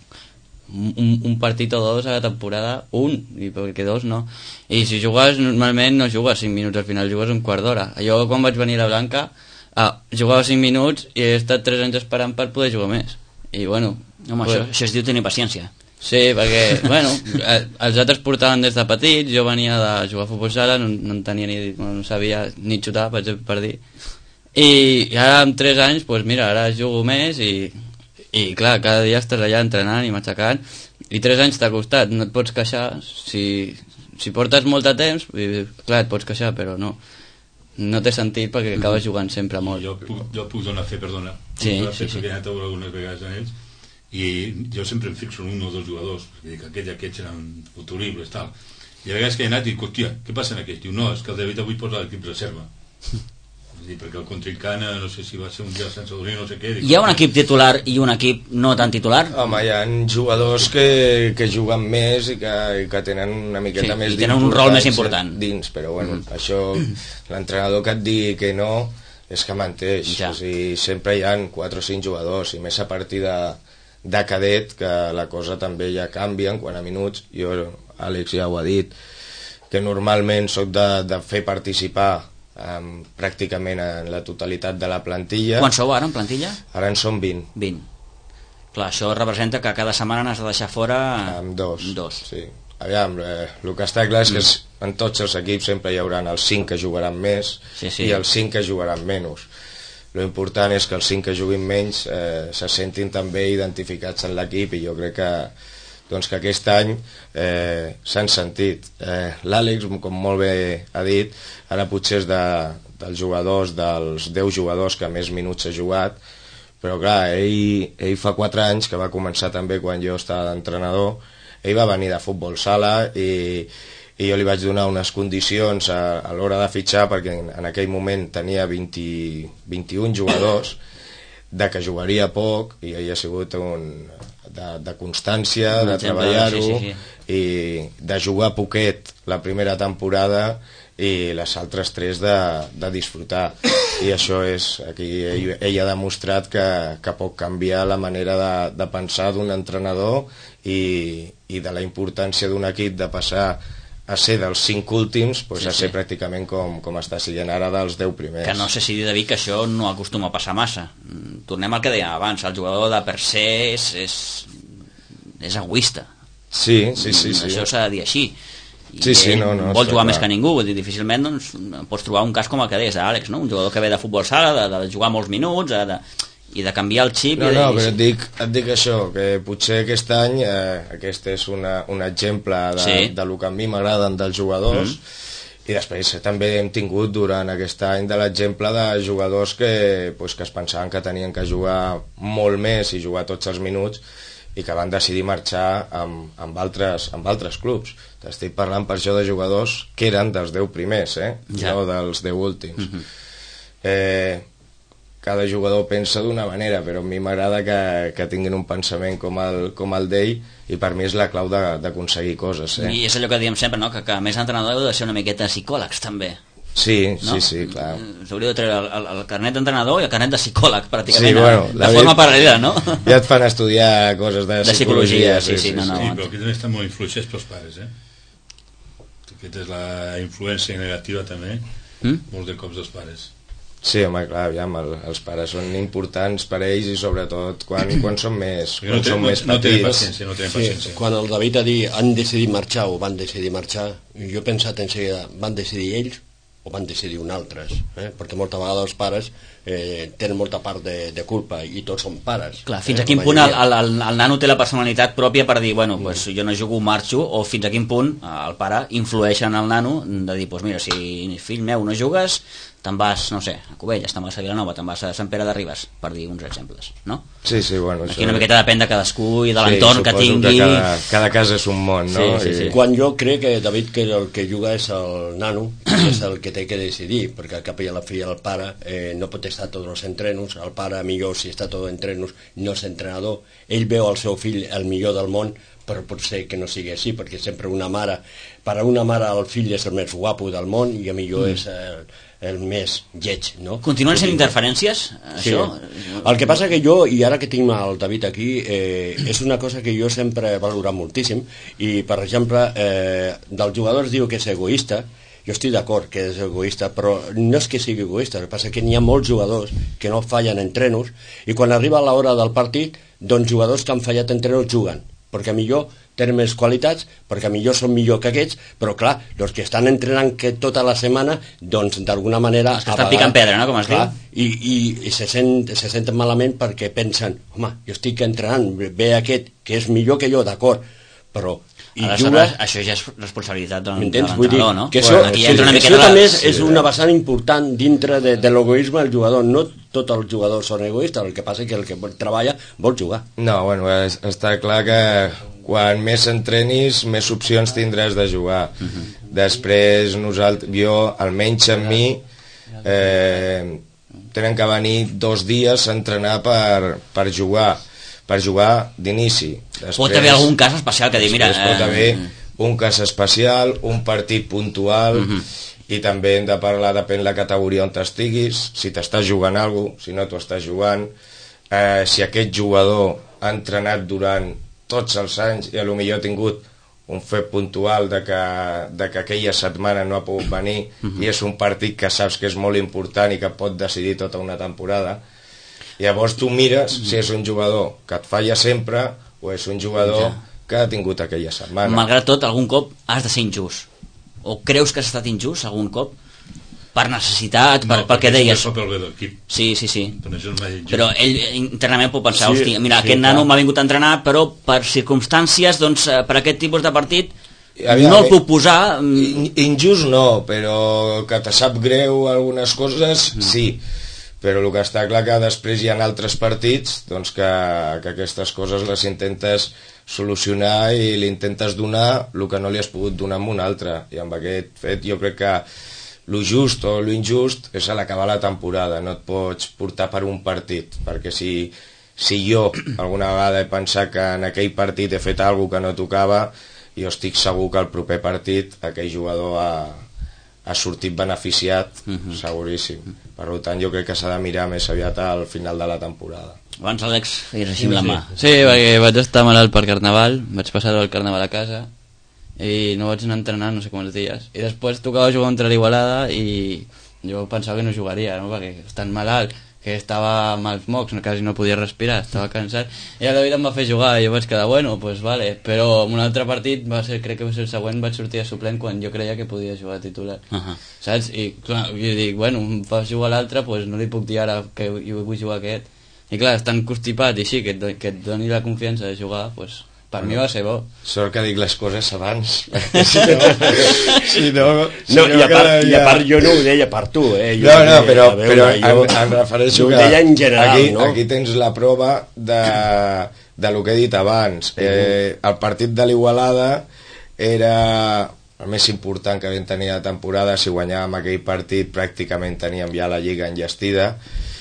un, un partit o dos a la temporada, un, i perquè dos no. I si jugues, normalment no jugues cinc minuts, al final jugues un quart d'hora. Jo quan vaig venir a la Blanca, ah, jugava cinc minuts i he estat tres anys esperant per poder jugar més. I bueno... Home, pues, això, això es diu tenir paciència. Sí, perquè, bueno, els altres portaven des de petits, jo venia de jugar a futbol sala, no, no en tenia ni, no sabia ni xutar, per, per dir, i, i ara amb tres anys, pues mira, ara jugo més i, i clar, cada dia estàs allà entrenant i matxacant, i tres anys t'ha costat, no et pots queixar, si, si portes molt de temps, i, clar, et pots queixar, però no, no té sentit perquè acabes jugant sempre molt. Jo puc, jo puc donar fe, perdona, sí, puc donar fe sí, sí. perquè he anat a veure algunes vegades en ells, i jo sempre em fixo en un o dos jugadors, i dic, aquells, aquests eren futuribles, tal, i a vegades que he anat i dic, hòstia, què passa amb aquests? Diu, no, és que el David avui posa l'equip reserva. És dir, perquè el contrincant, no sé si va ser un dia sense dormir, no sé què. Dic, hi ha un equip titular i un equip no tan titular? Home, hi ha jugadors que, que juguen més i que, i que tenen una miqueta sí, més i tenen un rol més important dins, però bueno, mm. això l'entrenador que et digui que no és que menteix, ja. O sigui, sempre hi ha quatre o cinc jugadors, i més a partir de de cadet, que la cosa també ja canvia quan a minuts. Jo, Àlex ja ho ha dit, que normalment soc de, de fer participar um, pràcticament en la totalitat de la plantilla. Quan sou ara en plantilla? Ara en som vint. vint. Clar, això representa que cada setmana n'has de deixar fora... Amb dos. dos. Sí. Aviam, eh, el que està clar és que mm. en tots els equips sempre hi haurà els cinc que jugaran més, sí, sí. i els cinc que jugaran menys. Lo important és que els cinc que juguin menys eh, se sentin també identificats en l'equip, i jo crec que, doncs, que aquest any eh, s'han sentit. Eh, L'Àlex, com molt bé ha dit, ara potser és de, dels jugadors, dels deu jugadors que més minuts ha jugat, però clar, ell, ell fa quatre anys, que va començar també quan jo estava d'entrenador, ell va venir de futbol sala i, i jo li vaig donar unes condicions a, a l'hora de fitxar, perquè en, en aquell moment tenia vint, vint-i-un jugadors, de que jugaria poc, i ell ha sigut un, de, de constància, de treballar-ho, sí, sí, sí. i de jugar poquet la primera temporada i les altres tres de, de disfrutar, i això és aquí ell, ell ha demostrat que, que pot canviar la manera de, de pensar d'un entrenador i, i de la importància d'un equip de passar a ser dels cinc últims, pues, sí, a ser sí. pràcticament com, com està sent ara dels deu primers. Que no sé si dir, David, que això no acostuma a passar massa. Tornem al que dèiem abans, el jugador de per se és, és, és egoista. Sí, sí, sí, sí. Això s'ha de dir així. I sí, sí, no, no, vol jugar clar. Més que ningú, vull dir, difícilment doncs, pots trobar un cas com el que deies d'Àlex, no? Un jugador que ve de futbol sala, de, de jugar molts minuts, de, i de canviar el xip. No, i de, no, però et dic, et dic això, que potser aquest any, eh, aquest és una, un exemple de, sí. de lo que a mi m'agraden dels jugadors, mm. i després també hem tingut durant aquest any de l'exemple de jugadors que, pues, que es pensaven que tenien que jugar molt més i jugar tots els minuts, i que van decidir marxar amb, amb, altres, amb altres clubs. T'estic parlant per això de jugadors que eren dels deu primers, eh? Ja. No dels deu últims. Mm-hmm. eh, cada jugador pensa d'una manera, però a mi m'agrada que, que tinguin un pensament com el, com el d'ell, i per mi és la clau d'aconseguir coses. Eh? I és allò que diem sempre, no? que, que a més entrenador heu de ser una miqueta psicòlegs també. Sí, no? sí, sí, clar. S'hauria de treure el, el, el carnet d'entrenador i el carnet de psicòleg, pràcticament, sí, bueno, de forma paral·lela, no? Ja et fan estudiar coses de, de psicologia. psicologia sí, sí, sí, no, no, sí, però aquí també estan molt influïts pels pares, eh? Aquesta és la influència negativa també, mm? molts de cops dels pares. Sí, home, clar, aviam, el, els pares són importants per ells, i sobretot quan, quan són més, quan no té, són no, més no petits. No paciència, no tenen paciència. Sí, quan el David ha dit han decidit marxar o van decidir marxar, jo he pensat en seguida, van decidir ells o van decidir un altres, eh? Perquè molta vegada els pares eh, tenen molta part de, de culpa, i tots són pares. Clar, fins eh? a quin punt el, el, el, el nano té la personalitat pròpia per dir, bueno, pues, jo no jugo, marxo, o fins a quin punt el pare influeix en el nano de dir, pues mira, si fill meu no jugues, te'n vas, no sé, a Cubelles, te'n vas a Vilanova, te'n vas a Sant Pere de Ribes, per dir uns exemples, no? Sí, sí, bueno... Aquí una miqueta depèn de cadascú i de l'entorn sí, que tingui... Que cada, cada casa és un món, no? Sí, sí, sí. I... Quan jo crec que David, que el que juga és el nano, és el que té que decidir, perquè al cap i a la fi el pare eh, no pot estar tots els entrenos, el pare millor si està tot entrenos no és entrenador, ell veu al seu fill el millor del món, però pot ser que no sigui així, perquè sempre una mare, per a una mare el fill és el més guapo del món i a millor mm. és el, el més lleig, no? Continuen sent interferències, això? Sí. El que passa que jo, i ara que tinc el David aquí, eh, és una cosa que jo sempre he valorat moltíssim, i per exemple, eh, dels jugadors diu que és egoista. Jo estic d'acord que és egoista, però no és que sigui egoista, el que passa que n'hi ha molts jugadors que no fallen entrenos, i quan arriba l'hora del partit, doncs jugadors que han fallat entrenos juguen, perquè millor tenen més qualitats, perquè millor són millor que aquests, però clar, els que estan entrenant que tota la setmana, doncs d'alguna manera... Els que estan picant pedra, no?, com es clar, diu. I, i, i se, sent, se senten malament perquè pensen, home, jo estic entrenant, ve aquest que és millor que jo, d'acord, però... I juga... Això ja és responsabilitat de l'entrenador, no? Que això, bueno, això, això també és, és una vessant important dintre de, de l'egoisme del jugador. No tots els jugadors són egoistes, el que passa és que el que treballa vol jugar. No, bueno, és, està clar que quan més entrenis, més opcions tindràs de jugar. Uh-huh. Després, nosaltres, jo, almenys amb mi, eh, tenen que venir dos dies a entrenar per, per jugar. per jugar d'inici. Pot haver algun cas especial que dir, mira... Pot haver un cas especial, un partit puntual, uh-huh. i també hem de parlar, depèn la categoria on t'estiguis, si t'estàs jugant alguna cosa, si no t'ho estàs jugant, eh, si aquest jugador ha entrenat durant tots els anys i potser ha tingut un fet puntual de que, de que aquella setmana no ha pogut venir, uh-huh. i és un partit que saps que és molt important i que pot decidir tota una temporada. Llavors tu mires si és un jugador que et falla sempre o és un jugador ja. que ha tingut aquella setmana. Malgrat tot, algun cop has de ser injust. O creus que has estat injust algun cop? Per necessitat, per, no, pel que deies. No, perquè és el Sí, sí, sí. Però, però ell internament pot pensar, sí, hòstia, mira, sí, aquest nano m'ha vingut a entrenar, però per circumstàncies, doncs, per aquest tipus de partit, Aviam, no el puc posar... Injust no, però que te sap greu algunes coses, mm. sí. però el que està clar que després hi ha altres partits doncs que, que aquestes coses les intentes solucionar i li intentes donar el que no li has pogut donar amb un altre, i amb aquest fet jo crec que lo just o lo injust és a l'acabar la temporada, no et pots portar per un partit, perquè si, si jo alguna vegada he pensat que en aquell partit he fet alguna que no tocava, jo estic segur que el proper partit aquell jugador ha ha sortit beneficiat, uh-huh. seguríssim. Per tant, jo crec que s'ha de mirar més aviat al final de la temporada. Abans, Àlex, feies així amb la mà. Sí, perquè vaig estar malalt per Carnaval, vaig passar el Carnaval a casa i no vaig anar a entrenar no sé quants dies. I després tocava jugar contra l'Igualada i jo pensava que no jugaria, no? Perquè estant malalt, que estava amb els mocs, no, quasi no podia respirar, estava cansat, i el David em va fer jugar i jo vaig quedar, bueno, pues vale, però en un altre partit, va ser, crec que va ser el següent, vaig sortir a suplent quan jo creia que podia jugar a titular, uh-huh. saps? I clar, jo dic, bueno, em fa jugar l'altre, pues no li puc dir ara que jo vull jugar aquest, i clar, és tan constipat i així, que et, do, que et doni la confiança de jugar, pues per mi va ser bo. Sort que dic les coses abans. Si no, si no, si no, no i, a part, ja... i a part jo no ho deia per tu, eh? Jo no, no, deia, però, veure, però jo, em, em refereixo que... que en general, aquí, no? aquí tens la prova de, de lo que he dit abans. Eh, el partit de l'Igualada era el més important que vam tenir de temporada. Si guanyàvem aquell partit pràcticament teníem ja la lliga enllestida.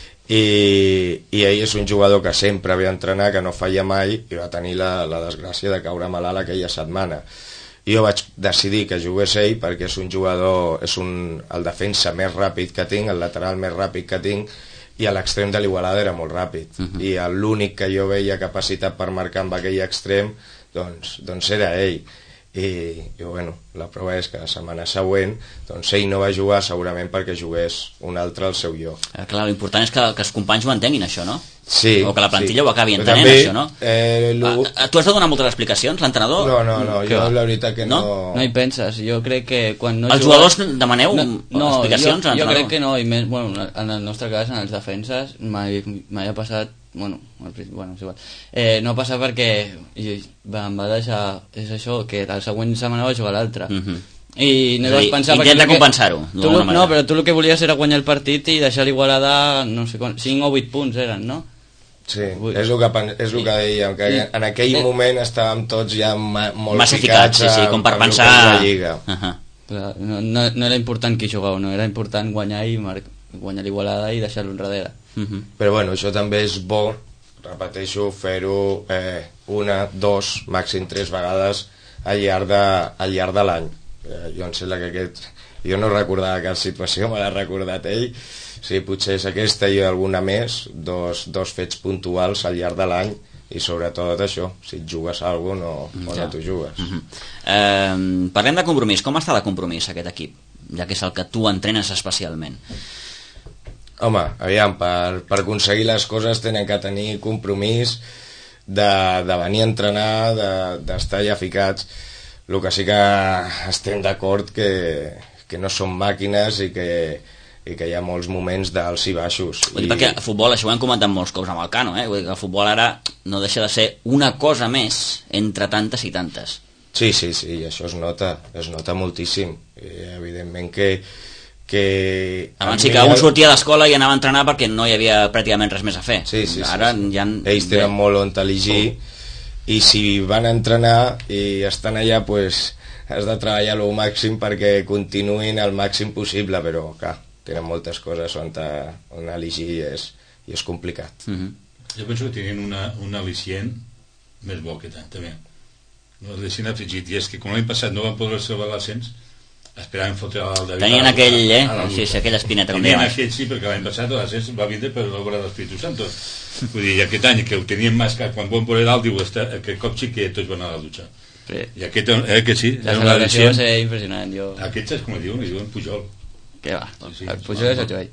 I, i ell és un jugador que sempre havia entrenat, que no falla mai, i va tenir la, la desgràcia de caure malalt aquella setmana. I jo vaig decidir que jugués ell perquè és un jugador, és un, el defensa més ràpid que tinc, el lateral més ràpid que tinc, i a l'extrem de l'Igualada era molt ràpid. Uh-huh. I l'únic que jo veia capacitat per marcar amb aquell extrem doncs, doncs era ell. I, i bueno, la prova és que la setmana següent doncs ell no va jugar segurament perquè jugués un altre al seu lloc. Eh, clar, l'important és que, que els companys ho entenguin, això, no? Sí. O que la plantilla sí. ho acabi entenent, també, això, no? Eh, lo... ah, tu has de donar moltes explicacions, l'entrenador? No, no, no, jo la veritat que no... No, no hi penses, jo crec que quan no els jugues... jugadors demaneu no, no, explicacions jo, a l'entrenador? Jo crec que no, i més, bueno, en el nostre cas, en els defenses, mai, mai ha passat, bueno, bueno és igual, eh, no passa perquè i, va, em va deixar, és això, que la següent setmana va jugar l'altre. Uh-huh. I no vas pensar intenta compensar-ho no, però tu el que volies era guanyar el partit i deixar l'Igualada no sé quan, cinc o vuit punts eren, no? Sí, és el que, és el que dèiem, que sí. En aquell sí. moment estàvem tots ja molt massificats, sí, sí, com per pensar la lliga. Uh-huh. Clar, no, no, no era important qui jugava, no, era important guanyar i mar... guanyar l'Igualada i deixar-lo enrere. Uh-huh. Però bueno, això també és bo, repeteixo, fer-ho eh, una, dos, màxim tres vegades al llarg de, al llarg de l'any. Eh, jo em sembla que aquest... Jo no recordava cap situació, me l'ha recordat ell. Sí, potser és aquesta i alguna més, dos, dos fets puntuals al llarg de l'any, i sobretot això, si et jugues alguna cosa o, o ja. no t'ho jugues. Uh-huh. eh, parlem de compromís. Com està de compromís aquest equip, ja que és el que tu entrenes especialment? Home, aviam, per, per aconseguir les coses tenen que tenir compromís de, de venir a entrenar, d'estar de, ja ficats. El que sí que estem d'acord que, que no són màquines i que, i que hi ha molts moments d'alts i baixos. Vull dir, I... perquè el futbol, això ho hem comentat molts cops amb el Cano, eh? Vull dir que el futbol ara no deixa de ser una cosa més entre tantes i tantes. Sí, sí, sí, això es nota, es nota moltíssim. I, evidentment que... que abans sí que un sortia d'escola i anava a entrenar perquè no hi havia pràcticament res més a fer. Sí, sí, ara sí, sí. Ja... Ells tenen molt on elegir, oh. I si van a entrenar i estan allà, pues, has de treballar al màxim perquè continuïn el màxim possible, però clar, tenen moltes coses on, a, on elegir i és, i és complicat. Uh-huh. Jo penso que tenen una, un al·licient més bo que tant, també. No, l'al·licient afegit, i és que com l'any passat no van poder salvar l'ascens, esperaven fotre el David. Tenien a, aquell, eh? Sí, sí, aquella espineta. Tenien aquell, sí, perquè l'any passat l'ascens va vindre per l'obra de l'Espíritu Santo. Vull dir, i aquest any que ho tenien mascat, quan van poder dalt, diu, aquest cop sí que tots van a la dutxa. Sí. I aquest, eh, que sí. La celebració va ser impressionant. Jo... Aquest és com li diuen, li diuen Pujol. Què va? Sí, sí, el Pujol és el Joel.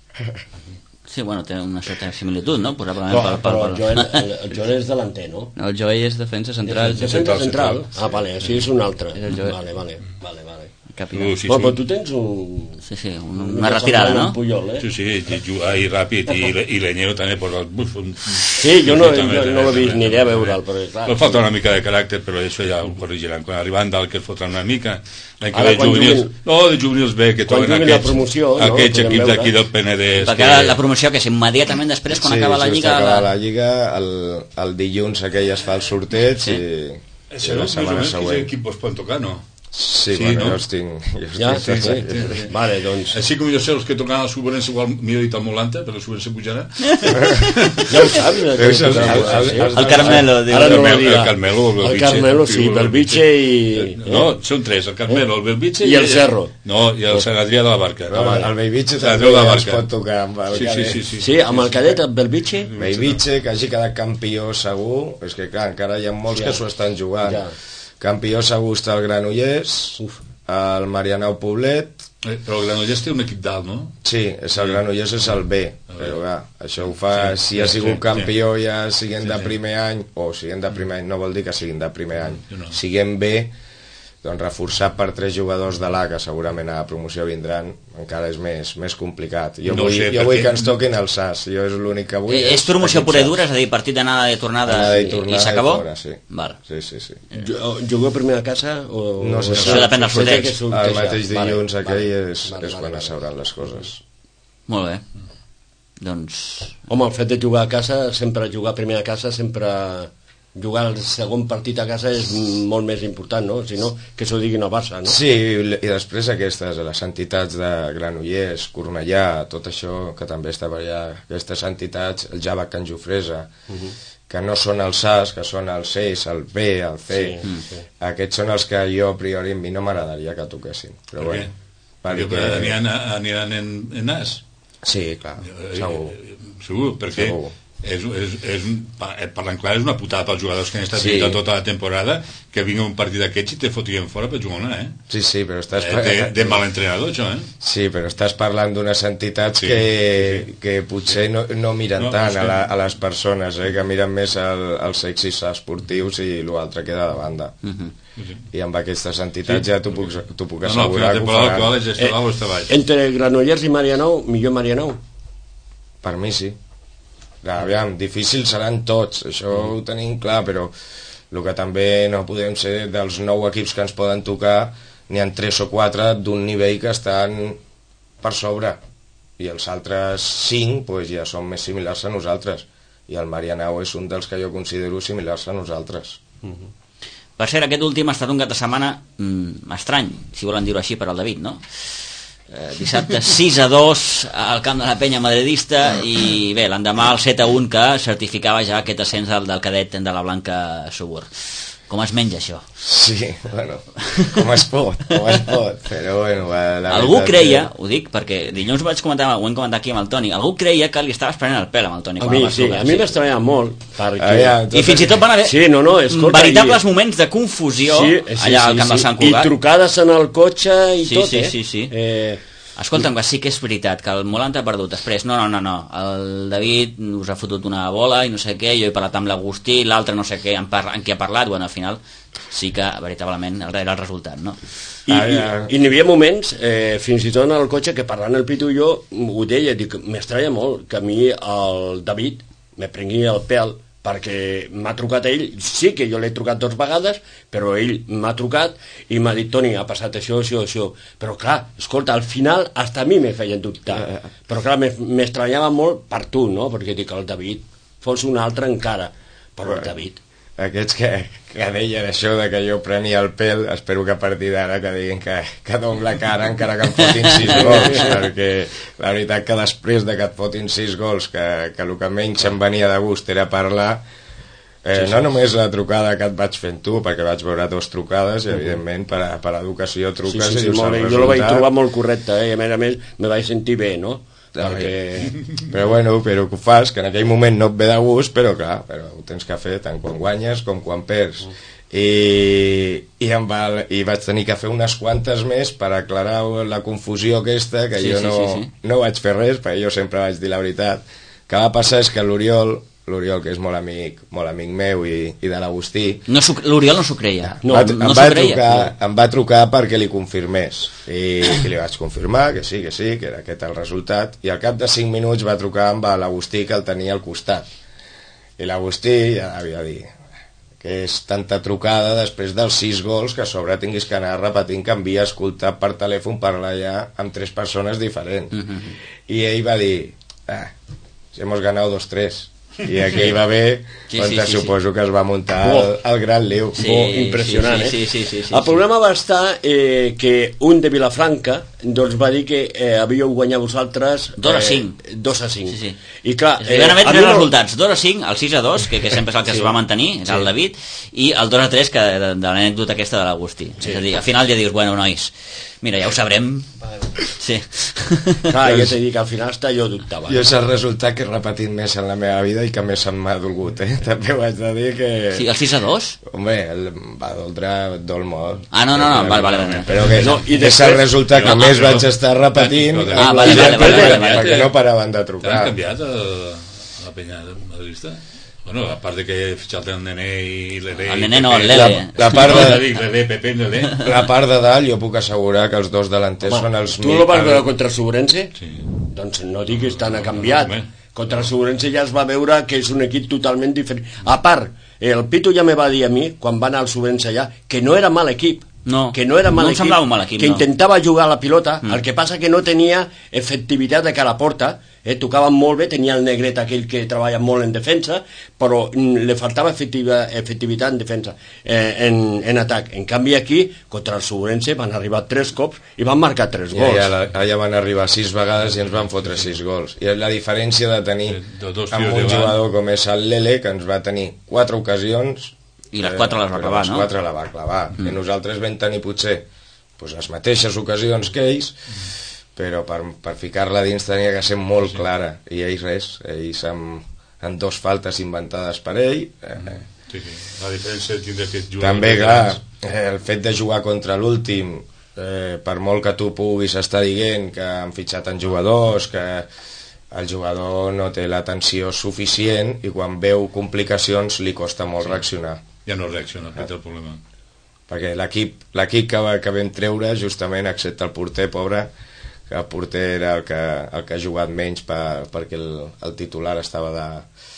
Sí, bueno, té una certa similitud, no? Però, però, per, per, però el, Joel, el, el Joel és delanter, no? No, el Joel és defensa central. És defensa central? Ah, vale, així és un altre. És el Joel. Vale, vale, vale, vale. capità. Uh, sí, Bueno, sí. però tu tens un... Sí, sí, un, una retirada, no? Un Puyol, eh? Sí, sí, jugar i ràpid, i, i l'Enyero també, però... Uf, un... Sí, jo no, jo no l'he vist, aniré a veure'l, però clar... Però falta una mica de caràcter, però això ja ho corrigiran. Quan arriben dalt que es fotran una mica... L'any que Ara, ve quan juvenils... juguin- No, de juvenils B, que quan toquen juguin la aquests, promoció, no? aquests Podem equips veure. d'aquí del Penedès. Perquè que... la promoció, que és immediatament després, quan sí, acaba la just Lliga... acaba La... la Lliga, el, el dilluns aquell es fa el sorteig Sí. i, Això i la més o setmana menys quins següent. equips poden tocar, no? Sí, Sí, bueno, no? jo els tinc... Jo els Ja, tinc sí, sí, tots. sí. Vale, doncs... Així com jo sé els que tocaran el Subvenense, igual millor dit el Molanta, perquè el Subvenense pujarà. Ja ho saps, eh? Però això és el- el- Sí. el- El Carmelo, diu. Ara no Carmelo, ho dirà. el Carmelo, el El Belviche. Carmelo, sí, el Belviche i... No, són tres, el Carmelo, el Belviche... I el Cerro. No, i el Sant Adrià de la Barca. No, el Bellvitge Sant també Adrià de la ja es Barca. pot tocar amb el Sí, sí, cadet. sí, sí. Sí, amb el cadet, el Belviche... Bellvitge, que hagi quedat campió segur, és que clar, encara hi ha molts Ja. que s'ho estan jugant. Ja. Campió segur està el Granollers, el Marianao Poblet, Eh, Però el Granollers té un equip dalt, no? sí, és el Granollers és el B, però clar, això ho fa, Sí, si ha sí, sigut sí, campió ja siguin Sí, de sí. primer any, o siguin de primer any, no vol dir que siguin de primer any, Jo no. siguem B, doncs reforçat per tres jugadors de l'A, que segurament a la promoció vindran, encara és més, més complicat. Jo, No vull, sé, jo vull perquè- que ens toquin el S A S, jo és l'únic que vull. Eh, és promoció pura i dura, és a dir, partit d'anada i tornada, Anada i i, tornada i s'acabó? i fora, sí. Val. Sí, sí, sí. Jo- Jugueu primer a casa o... No sé si- Això depèn del sorteig. que sorteja. El mateix dilluns Vale, aquell vale, és, vale, és vale, quan vale. es sabran les coses. Molt bé. Doncs... Home, el fet de jugar a casa, sempre jugar primer a casa, sempre jugar el segon partit a casa és molt més important, no? Si no, que s'ho diguin al Barça, no? Sí, i després aquestes, les entitats de Granollers, Cornellà, tot això que també està per allà, aquestes entitats, el Java Can Jofresa, que no són els S A S, que són el C, el B, el C, Sí, sí. aquests són els que jo a priori a mi no m'agradaria que toquessin. Però Per què? bueno, Perquè perquè... aniran, aniran en, en nas. Sí, clar, Eh, segur. eh, Segur, perquè Segur. és, és, és, un- pa- eh, parlant clar, és una putada pels jugadors que han estat Sí. sí. tota la temporada que vingui un partit d'aquests i te fotrien fora per jugar una, eh? Sí, sí, però estàs... eh de, de mal entrenador, això, eh? Sí, però estàs parlant d'unes entitats Sí, que, sí, sí. que potser no, no miren No, tant és a, que- la, a les persones, eh, que miren més el, els èxits esportius i l'altre queda de banda. I amb aquestes entitats Sí. ja t'ho puc, t'ho puc No, no, assegurar la que ho temporada faran. actual és esto, dalt o està baix. Entre Granollers i Marianao, millor Marianao. Per mi sí. Clar, aviam, difícils seran tots, això ho tenim clar, però el que també no podem ser dels nou equips que ens poden tocar, n'hi ha tres o quatre d'un nivell que estan per sobre, i els altres cinc pues, ja són més similars a nosaltres, i el Marianao és un dels que jo considero similars a nosaltres. Per cert, aquest últim ha estat un cap de setmana mm, estrany, si volen dir-ho així per al David, no? Eh, dissabte sis a dos al camp de la penya madridista i bé, l'endemà el set a un que certificava ja aquest ascens del, del cadet de la Blanca Subur. Com es menja això? Sí, bueno, com es pot, com es pot, però bueno... La, la Algú veritat creia, que- ho dic perquè dilluns vaig comentar, ho hem comentat aquí amb el Toni, algú creia que li estava esperant el pèl amb el Toni. A quan mi, el vas sí, trucar, a mi m'estranya molt, perquè... Aviam, I fins i tot van haver Sí, no, no, escolta, veritables i- moments de confusió sí, allà al camp del Sant I Cugat. trucades en el cotxe i Sí, tot, sí, eh? sí, sí. Eh, Escolta'm, que sí que és veritat, que el Molant ha perdut després. No, no, no, no. El David us ha fotut una bola i no sé què, jo he parlat amb l'Agustí, l'altre no sé què, en, par en qui ha parlat, bueno, al final sí que veritablement era el resultat, no? I, Ah, i, ja. i n'hi havia moments, eh, fins i tot en el cotxe, que parlant el Pitu i jo ho deia, dic, m'estranya molt que a mi el David me prengui el pèl perquè m'ha trucat ell, sí que jo l'he trucat dues vegades, però ell m'ha trucat i m'ha dit, Toni, ha passat això, això, això, però clar, escolta, al final hasta a mi me feien dubtar, però clar, m'e- m'estranyava molt per tu, no?, perquè dic, el David fos un altre encara, però el David... Aquests que, que deien això de que jo prenia el pèl, espero que a partir d'ara que diguin que, que dono la cara encara que em fotin sis gols, perquè la veritat que després de que et fotin sis gols, que, que el que menys em venia de gust era parlar, eh, no només la trucada que et vaig fent tu, perquè vaig veure dos trucades i evidentment per, a- per educació Sí, truques sí, i sí, dius molt el bé. Jo la vaig resultat. trobar molt correcta, eh? I a més a més me vaig sentir bé, no? També. Perquè... Però bueno, però que ho fas, que en aquell moment no et ve de gust, però clar, però ho tens que fer tant quan guanyes com quan perds. I, i, em va, i vaig tenir que fer unes quantes més per aclarar la confusió aquesta, que Sí, jo sí, no, sí, sí. no vaig fer res, perquè jo sempre vaig dir la veritat. El que va passar és que l'Oriol l'Oriol, que és molt amic, molt amic meu i, i de l'Agustí. No l'Oriol no s'ho creia. No, em, no em, va trucar, no. em va trucar perquè li confirmés. I, I li vaig confirmar que sí, que sí, que era aquest el resultat. I al cap de cinc minuts va trucar amb l'Agustí, que el tenia al costat. I l'Agustí ja havia dit que és tanta trucada després dels sis gols que a sobre tinguis que anar repetint que havia escoltat per telèfon parlar ja amb tres persones diferents. Mm-hmm. I ell va dir, ah, si hemos ganado dos tres. I aquí va haver, sí, doncs sí, sí, suposo sí. que es va muntar oh. el, el gran liu. Sí, oh, impressionant, sí, sí, eh? Sí, sí, sí, sí, el problema va estar eh, que un de Vilafranca doncs va dir que eh, havíeu guanyat vosaltres dos a cinc. Eh, dos a cinc. Sí, sí. I clar, eh, van haver tres no... resultats, dos a cinc, el sis a dos, que, que sempre és el que sí. es va mantenir, és sí. el David, i el dos a tres, que de, de l'anècdota aquesta de l'Agustí. Sí. És a dir, al final ja dius, bueno, nois, mira, ja ho sabrem. Sí. Clar, jo t'he dit que al final està jo dubtava. Jo és el resultat que he repetit més en la meva vida i que més em m'ha dolgut, eh? També ho haig de dir que... Sí, el sis a dos? Home, el va doldre dol molt. Ah, no, no, no, vale, vale, vale. Però que no, i és el resultat que no, més no, vaig estar repetint no, ah, vale, vale, vale, vale, vale, perquè no paraven de trucar. T'han canviat a la penya madridista? Bueno, a part de que he fitxat el Nené i l'Ele... El Nené no, el Lele. La, la part de... L'Ele, Pepe, l'Ele. La part de dalt, jo puc assegurar que els dos delanters Home, són els... Tu el vas veure contra el Segurense? Sí. Doncs no diguis tant ha canviat. No, contra el Segurense ja es va veure que és un equip totalment diferent. A part, el Pitu ja me va dir a mi, quan va anar al Segurense allà, que no era mal equip. No, que no era mal, no equip, un mal equip, que no. intentava jugar a la pilota, mm. el que passa que no tenia efectivitat de cara a porta, eh, tocaven molt bé, tenia el negret aquell que treballa molt en defensa, però mm, li faltava efectiva, efectivitat en defensa, eh, en, en atac. En canvi aquí, contra el Segurense, van arribar tres cops i van marcar tres gols. I allà, allà van arribar sis vegades i ens van fotre sis gols. I la diferència de tenir de, de amb un jugador com és el Lele, que ens va tenir quatre ocasions, i les quatre les va clavar, no? Les quatre la va clavar. Mm. I nosaltres vam tenir potser pues, les mateixes ocasions que ells, però per, per ficar-la dins tenia que ser molt sí. clara. I ells res, ells amb, amb dos faltes inventades per ell. Eh, sí, sí. La diferència tindrà que jugar... També, clar, eh, el fet de jugar contra l'últim, eh, per molt que tu puguis estar dient que han fitxat en jugadors, que el jugador no té l'atenció suficient i quan veu complicacions li costa molt sí. reaccionar. Ja no reacciona, aquest és el problema. Perquè l'equip l'equip que, que vam treure, justament, excepte el porter, pobre, que el porter era el que, el que ha jugat menys per, perquè el, el titular estava de,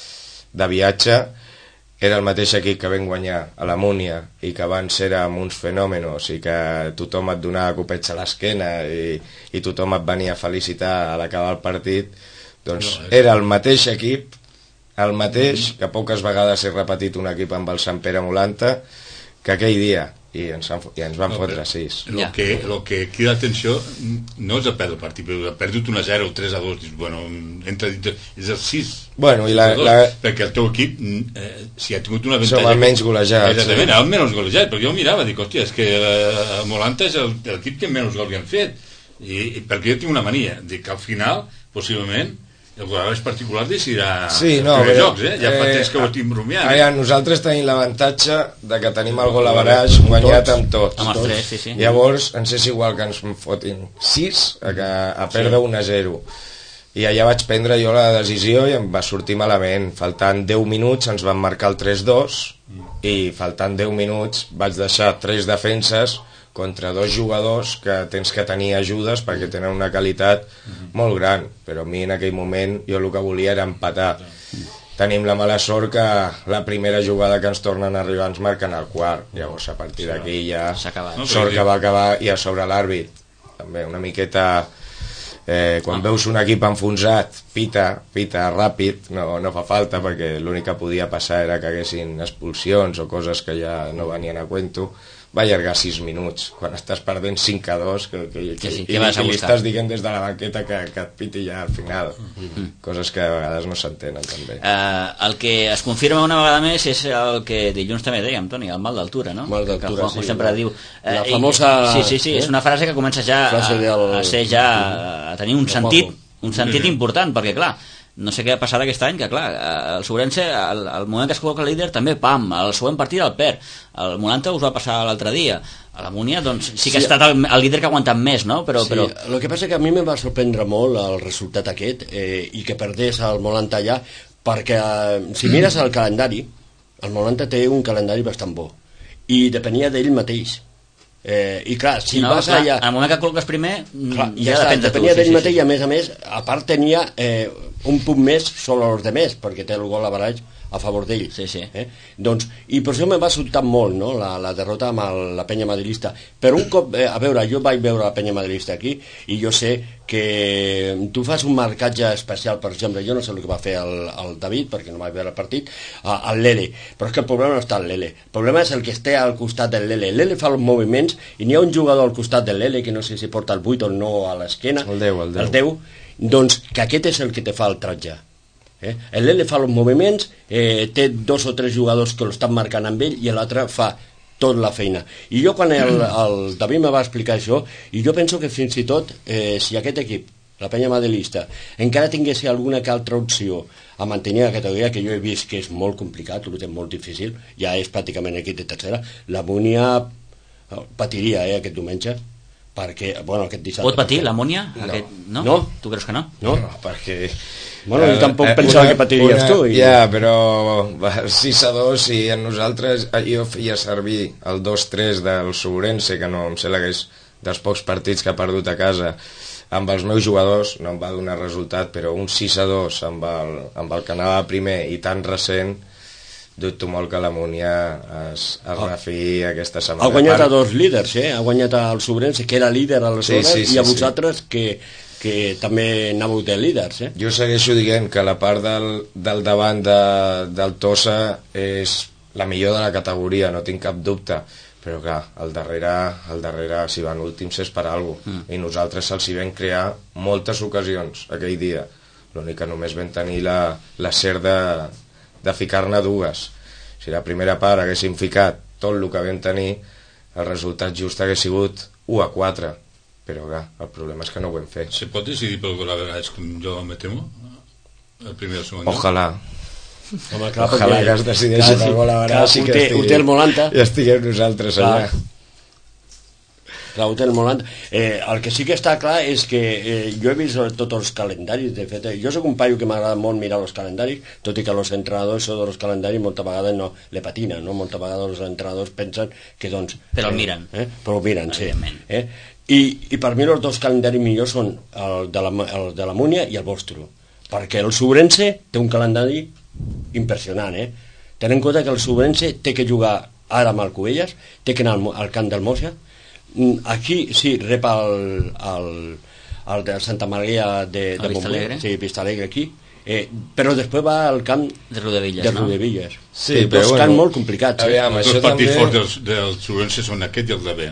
de viatge, era el mateix equip que vam guanyar a la Múnia i que abans érem uns fenòmenos i que tothom et donava copets a l'esquena i, i tothom et venia a felicitar a l'acabar el partit, doncs no, era el mateix equip, el mateix, que poques vegades he repetit un equip amb el Sant Pere Molanta, que aquell dia, i ens, han, i ens van no, fotre sis. El ja. que, lo que crida l'atenció no és el perdre el partit, però el perdut un a zero o tres a dos, bueno, entra dintre, és el sis. Bueno, i la, la... perquè el teu equip, eh, si ha tingut una avantatge... Som el menys golejat. Exactament, sí. el menys golejat, però jo mirava, dic, hòstia, és que el Molanta és l'equip que menys gols li han fet, i, i perquè jo tinc una mania, dic que al final, possiblement, el jugador particular decidirà sí, no, els jocs, eh? Ja fa temps que ho estic bromeant. Eh? Nosaltres tenim l'avantatge de que tenim el gol average guanyat amb tots. Amb els tres, sí, sí. Llavors, ens és igual que ens fotin sis a, que, a perdre sí. un a zero. I allà vaig prendre jo la decisió i em va sortir malament. Faltant deu minuts ens van marcar el tres dos i faltant deu minuts vaig deixar tres defenses contra dos jugadors que tens que tenir ajudes perquè tenen una qualitat mm-hmm. molt gran, però a mi en aquell moment jo el que volia era empatar. Mm-hmm. Tenim la mala sort que la primera jugada que ens tornen a arribar ens marquen al quart, llavors a partir d'aquí ja no, sort que va acabar i a sobre l'àrbit també una miqueta eh, quan ah. veus un equip enfonsat pita, pita ràpid, no, no fa falta perquè l'únic que podia passar era que haguessin expulsions o coses que ja no venien a cuento. Va allargar sis minuts, quan estàs perdent cinc a dos, que, que, que, sí, que i, i li estàs dient des de la banqueta que, que et piti ja al final. Mm-hmm. Coses que a vegades no s'entenen, també. Uh, el que es confirma una vegada més és el que dilluns també dèiem, Toni, el mal d'altura, no? Mal d'altura, que Juanjo sí. sempre diu. La uh, famosa... I, sí, sí, sí, eh? És una frase que comença ja a, a ser ja, a tenir un sentit, un sentit important, perquè clar, no sé què ha passat aquest any, que clar, el Segurense, al, al moment que es col·loca el líder, també, pam, el següent partit el perd. El Molanta us va passar l'altre dia. A la Múnia, doncs, sí que sí, ha estat el, el líder que ha aguantat més, no? Però, sí, però... el que passa que a mi me va sorprendre molt el resultat aquest, eh, i que perdés el Molanta allà, perquè eh, si mires el calendari, el Molanta té un calendari bastant bo i depenia d'ell mateix. Eh, I clar, si no, vas clar, allà... al moment que col·loques primer, clar, ja, ja depèn de tu. depenia d'ell sí, mateix sí, i a més a més, a part tenia eh, un punt més sobre els demés, perquè té el gol a barall a favor d'ell. Sí, sí. Eh? Doncs, i per això me va sobtar molt, no?, la, la derrota amb el, la penya madridista. Per un cop, eh, a veure, jo vaig veure la penya madridista aquí i jo sé que tu fas un marcatge especial, per exemple, jo no sé el que va fer el, el David, perquè no vaig veure el partit, al Lele, però és que el problema no està al Lele, el problema és el que esté al costat del Lele. El Lele fa els moviments i n'hi ha un jugador al costat del Lele, que no sé si porta el vuit o el nou a l'esquena, El deu, el deu. el deu, doncs que aquest és el que te fa el tratge. Eh? El Lele fa els moviments, eh, té dos o tres jugadors que l'estan marcant amb ell i l'altre fa tot la feina. I jo quan el, el David me va explicar això, i jo penso que fins i tot eh, si aquest equip, la penya madridista, encara tingués alguna que altra opció a mantenir la categoria, que jo he vist que és molt complicat, ho té molt difícil, ja és pràcticament equip de tercera, la Múnia patiria eh, aquest diumenge, perquè, bueno, aquest dissabte... Pot patir perquè... l'Amònia? No. Aquest... No? No. Tu creus que no? No, No, perquè... Bueno, jo eh, tampoc eh, pensava una- que patiries una- tu. I... Ja, però sis a dos i a nosaltres eh, jo feia servir el dos tres del Sobrense, que no em sembla que és dels pocs partits que ha perdut a casa, amb els meus jugadors, no em va donar resultat, però un sis a dos amb el, amb el que anava primer i tan recent, dubto molt que la Múnia es, es refiï aquesta setmana. Ha guanyat a part- dos líders, eh? Ha guanyat al Sobrense, que era líder aleshores, Sí, sí, sí, i a sí. vosaltres, que, que també anàveu de líders, eh? Jo segueixo dient que la part del, del davant de, del Tossa és la millor de la categoria, no tinc cap dubte, però clar, al darrere, al darrere si van últims és per alguna cosa, mm. i nosaltres se'ls hi vam crear moltes ocasions aquell dia, l'únic que només vam tenir la, la cert de, de ficar-ne dues. Si la primera part haguéssim ficat tot el que vam tenir, el resultat just hagués sigut u a quatre, però clar, el problema és que no ho vam fer. ¿Se pot decidir pel gol a vegades com jo me temo? El primer o el segon lloc? Ojalà. Home, clar, Ojalà perquè- que es decideixi clar, per gol a clar, Barà, sí ho que té- estigui- ho té el Molanta. i estiguem nosaltres Clar. allà. Clar, ho té el Molanta. Eh, el que sí que està clar és que eh, jo he vist tots els calendaris, de fet, eh, jo soc un paio que m'agrada molt mirar els calendaris, tot i que els entrenadors això dels calendaris moltes vegades no le patina, no? Moltes vegades els entrenadors pensen que doncs... Però el eh, miren. Eh? Però el miren, sí. Evidentment. Eh? I, I per mi els dos calendaris millors són el de la, el de la Múnia i el vostre, perquè el Sobrense té un calendari impressionant, eh? Ten en compte que el Sobrense té que jugar ara amb el Cubelles, té que anar al, al camp del Mossa, aquí sí, rep el, el, el de Santa Maria de, de El Vistalegre. sí, Vistalegre aquí, eh, però després va al camp De Rodevilles, de no? Rodevilles. Sí, Dos però bueno, camps molt complicats. Eh? aviam, Els això dos partits també... forts dels, dels Sobrense són aquest i el de B.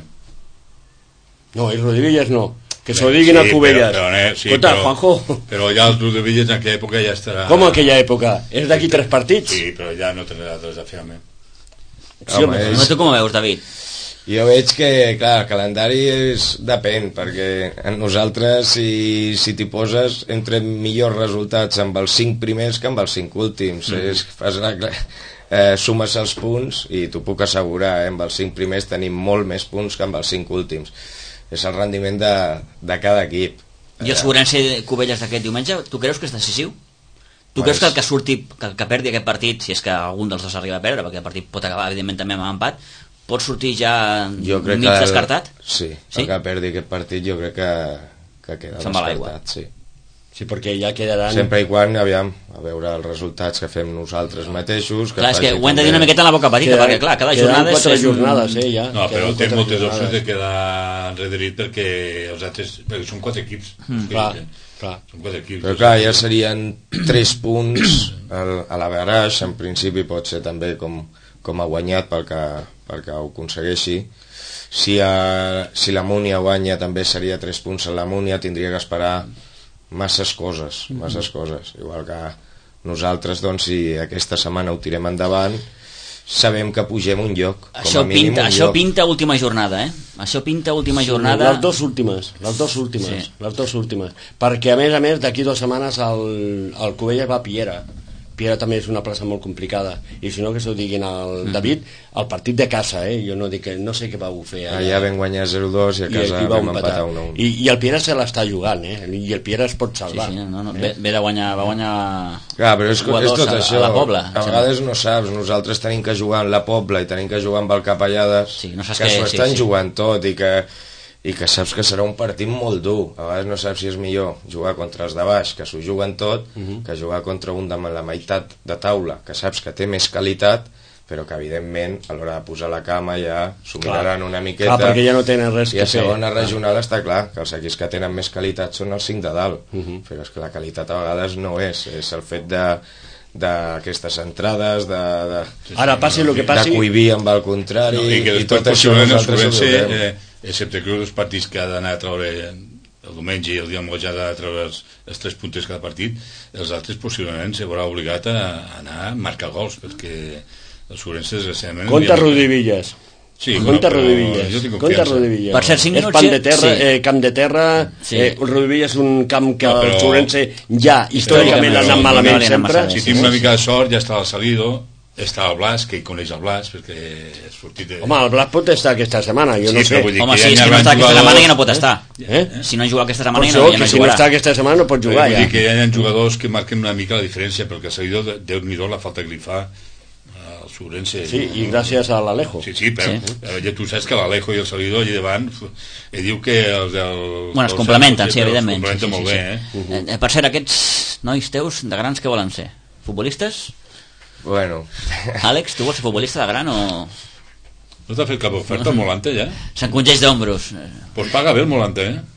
No, i Rodevilles no. Que s'ho diguin a Cubelles. Però, però, eh, sí, Escolta, però, Juanjo, però ja els Rodevilles en aquella època ja estarà... com aquella època? És d'aquí tres partits? Sí, però ja no tindrà res a fer amb ell. Sí, home, Home, No, és... tu com ho veus, David? Jo veig que, clar, el calendari és... depèn, perquè en nosaltres, si, si t'hi poses, hem tret millors resultats amb els cinc primers que amb els cinc últims. Mm. És, fas una, eh, sumes els punts i t'ho puc assegurar, eh, amb els cinc primers tenim molt més punts que amb els cinc últims. És el rendiment de, de cada equip. I el Sobrense Cubelles d'aquest diumenge, tu creus que és decisiu? Tu creus que el que surti, que, que perdi aquest partit, si és que algun dels dos arriba a perdre, perquè el partit pot acabar evidentment també amb empat, pot sortir ja Jo crec mig que el- descartat? Sí, Sí? el que perdi aquest partit jo crec que, que queda Se'n va a l'aigua. descartat, sí. sí, perquè ja quedaran... Sempre i quan, aviam, a veure els resultats que fem nosaltres mateixos... Que Clar, és que faci ho hem de dir una també- miqueta en la boca petita, Quedaran- perquè clar, cada quedaran jornada és... quatre és un- jornades, eh, ja. No, però Quedaran té quatre moltes jornades. opcions de quedar enrederit perquè els altres... perquè són quatre equips. Mm, Clar, clar. Són quatre equips. Però clar, ja serien tres punts al, a la Baraix, en principi pot ser també com, com ha guanyat pel que, pel que ho aconsegueixi. Si, a, si la Múnia guanya també seria tres punts a la Múnia, tindria que esperar masses coses, masses coses. Igual que nosaltres, doncs, si aquesta setmana ho tirem endavant, sabem que pugem un lloc, com Això a mínim pinta, un això lloc. pinta última jornada, eh? Això pinta última jornada... Les dues últimes, les dues últimes, Sí. les dues últimes. Perquè, a més a més, d'aquí dues setmanes el, el Cubelles va a Piera. Piera també és una plaça molt complicada, i si no que s'ho diguin al David, el partit de casa, eh? Jo no dic que no sé què vau fer allà. Allà vam guanyar zero dos i a casa I vam empatar un a un. I, I el Piera se l'està jugant, eh? I el Piera es pot salvar. Sí, sí, no, no. Ve, ve de guanyar, va guanyar... Clar, però és, és tot a, això, a la Pobla. A vegades no saps, nosaltres tenim que jugar en la Pobla i tenim que jugar amb el Capellades, sí, no saps que que s'ho estan sí, sí. jugant tot i que, i que saps que serà un partit molt dur. A vegades no saps si és millor jugar contra els de baix, que s'ho juguen tot, uh -huh. que jugar contra un de la meitat de taula, que saps que té més qualitat, però que evidentment a l'hora de posar la cama ja s'ho miraran una miqueta. Clar, perquè ja no tenen res I que a fer. segona regional està clar que els equips que tenen més qualitat són els cinc de dalt, uh -huh. però és que la qualitat a vegades no és, és el fet de d'aquestes entrades de, de, ara passi el que passi de cohibir amb el contrari, no, i, que i tot això nosaltres ho veurem, eh, excepte que els partits que ha d'anar a treure el diumenge i el dia molt ja ha de treure els, els tres punts cada partit, els altres possiblement se veurà obligat a anar a marcar gols, perquè els Sobrense desgraciadament contra Rodivillas. Sí, contra Rodivillas. Contra Rodivillas. Per cert, cinc és minuts... camp de terra, sí. eh, camp de terra sí. eh, Rodivillas és un camp que no, però... el Sobrense ja històricament ha anat malament no, sempre. Si tinc una mica de sort ja està el Salido, està el Blas, que hi coneix el Blas, perquè ha sortit de... Home, el Blas pot estar aquesta setmana, jo sí, no sé. Home, sí, si no està aquesta setmana ja no pot estar. Eh? Si no juga aquesta setmana ja no, ja no jugarà. Si no està aquesta setmana no pot jugar, ja. ja. Vull dir que hi ha jugadors que marquen una mica la diferència, perquè el Salido, Déu-n'hi-do, la falta que li fa al Sobrense. Sí, i gràcies a l'Alejo. Sí, sí, però sí. Ja tu saps que l'Alejo i el Salidor allà davant i diu que els del... Bueno, es complementen, sí, evidentment. Es complementen sí, sí, molt sí, bé, sí. eh? Uh -huh. eh? Per cert, aquests nois teus de grans què volen ser? Futbolistes? Bueno. Àlex, tu vols ser futbolista de gran o...? No t'ha fet cap oferta el Molante, ja? S'encongeix d'ombros. Pues paga bé el Molante, eh?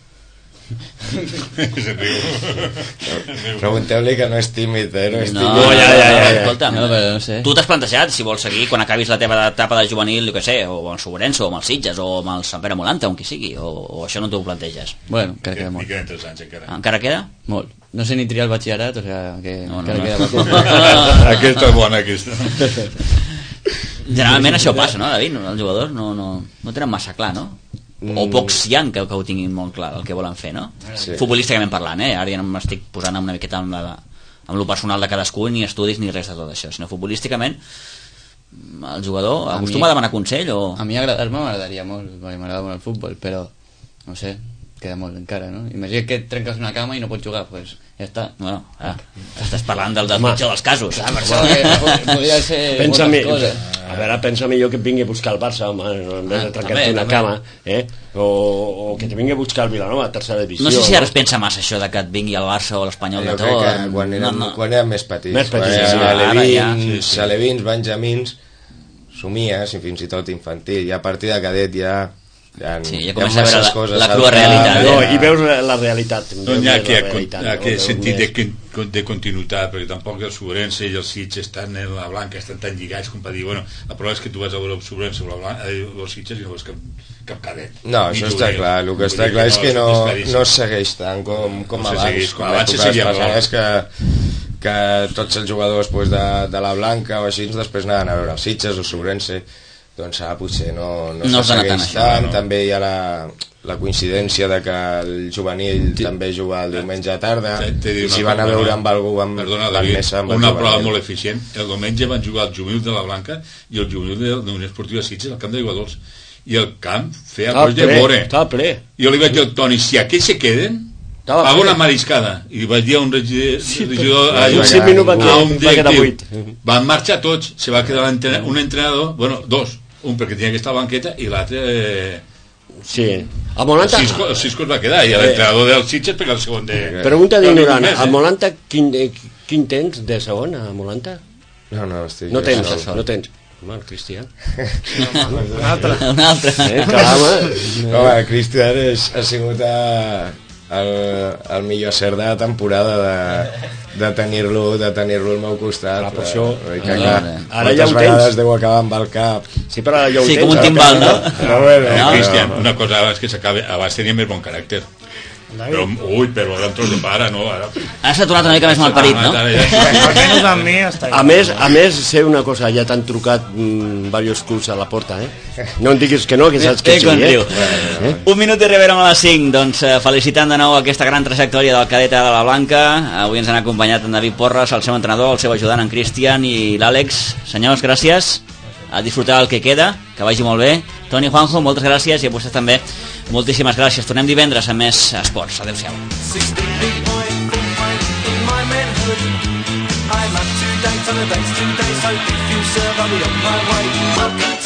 Pregunteu-li que no és tímid, eh? No, és no, tímid. no, ja, ja, ja, ja. Escolta, no, però no sé. Tu t'has plantejat si vols seguir quan acabis la teva etapa de juvenil, jo què sé, o amb el Sobrense, o amb els Sitges, o amb el Sant Pere Molanta, on qui sigui, o, o això no t'ho planteges? Bueno, encara queda molt. Queden tres anys, encara. Encara queda? Molt. No sé ni triar el batxillerat, o sigui que no, no, encara no. queda molt. Aquesta és bona, aquesta. Generalment això passa, no, David? Els jugadors no, no, no tenen massa clar, no? O pocs hi ha que, que ho tinguin molt clar el que volen fer, no? Sí. Futbolísticament parlant, eh? Ara ja no m'estic posant una miqueta amb, la, amb lo personal de cadascú, ni estudis ni res de tot això, sinó futbolísticament el jugador a acostuma mi, a demanar consell o... A mi agradar-me m'agradaria molt, perquè m'agrada molt el futbol, però no sé, queda molt encara, no? Imagina que et trenques una cama i no pots jugar, doncs pues, ja està. Bueno, ah, estàs parlant del, del pitjor dels casos. Clar, per això que podria ser pensa moltes mi, coses. A veure, pensa millor que et vingui a buscar el Barça, home, en vez de trencar-te una cama, eh? O, o que te vingui a buscar el Vilanova a tercera divisió. No sé si ara es pensa massa això de que et vingui el Barça o l'Espanyol de Jo tot. crec que quan érem, no, no. quan érem més petits, més petits quan sí, érem sí, alevins, ja, sí, sí. alevins, benjamins, somies i fins i tot infantil, i a partir de cadet ja... Ja, sí, ja ja comença a veure la, coses, la crua realitat. No, i veus la realitat. No n'hi ha que, realitat, a, que no, sentit de, de continuïtat, perquè tampoc el Sobrense i els Sitges estan en la Blanca, estan tan lligats com per dir, bueno, el problema és que tu vas a veure el Sobrense o els Sitges i no veus cap, cap cadet. No, això està clar, el que està clar és que no, no es segueix tant com, com no abans, segueix, com abans se seguia passades que, que tots els jugadors pues, de, de la Blanca o així després anaven a veure els Sitges o el Sobrense, doncs ah, potser no, no, no se segueix tant, això, tant. No. També hi ha la, la coincidència de que el juvenil sí. també juga el diumenge a tarda i si van a veure amb algú van, perdona, van David, més amb una prova molt eficient. El diumenge van jugar el juvenil de la Blanca i el juvenil de la Unió Esportiva Sitges al camp d'aigua dolç i el camp feia coll de vore. Jo li vaig dir al Toni, si aquells se queden paga una mariscada i vaig dir a un regidor, sí, regidor a, a un directiu van marxar tots, se va quedar un entrenador, bueno, dos un perquè tenia aquesta banqueta i l'altre eh, sí. A Molanta... el Cisco, el Cisco es va quedar i l'entrenador del Sitges perquè el segon de... Pregunta d'ignorant, a Molanta quin, quin tens de segon a Molanta? No, no, estic... No tens, no, no tens. Home, el Cristian. Un altre. Un altre. Eh, calma. Home, el Cristian és, ha sigut a... El, el millor cert de la temporada de, de tenir-lo de tenir-lo al meu costat. Ah, per això, que, clar, ara ja ho vegades tens. deu acabar amb el cap. Sí, però ara ja ho sí, tens. com un timbal, no? Però bueno, no, no, Cristian, no. una cosa abans que s'acabi, abans tenia més bon caràcter. Però, ui, però ara em tros de pare, no? Ara... Ara s'ha tornat una mica més malparit, no? Almenys amb mi està A més, a més, sé una cosa, ja t'han trucat mm, diversos clubs a la porta, eh? No em diguis que no, que saps que Eh, sí, quan eh? diu. eh? Un minut i arribarem a les cinc, doncs eh, felicitant de nou aquesta gran trajectòria del cadet de la Blanca. Avui ens han acompanyat en David Porres, el seu entrenador, el seu ajudant en Cristian i l'Àlex. Senyors, gràcies, a disfrutar el que queda, que vagi molt bé. Toni, Juanjo, moltes gràcies, i a vostès també moltíssimes gràcies. Tornem divendres amb més esports. Adéu-siau. I'm up to date on the dates today, so if you serve, I'll be on my way. Welcome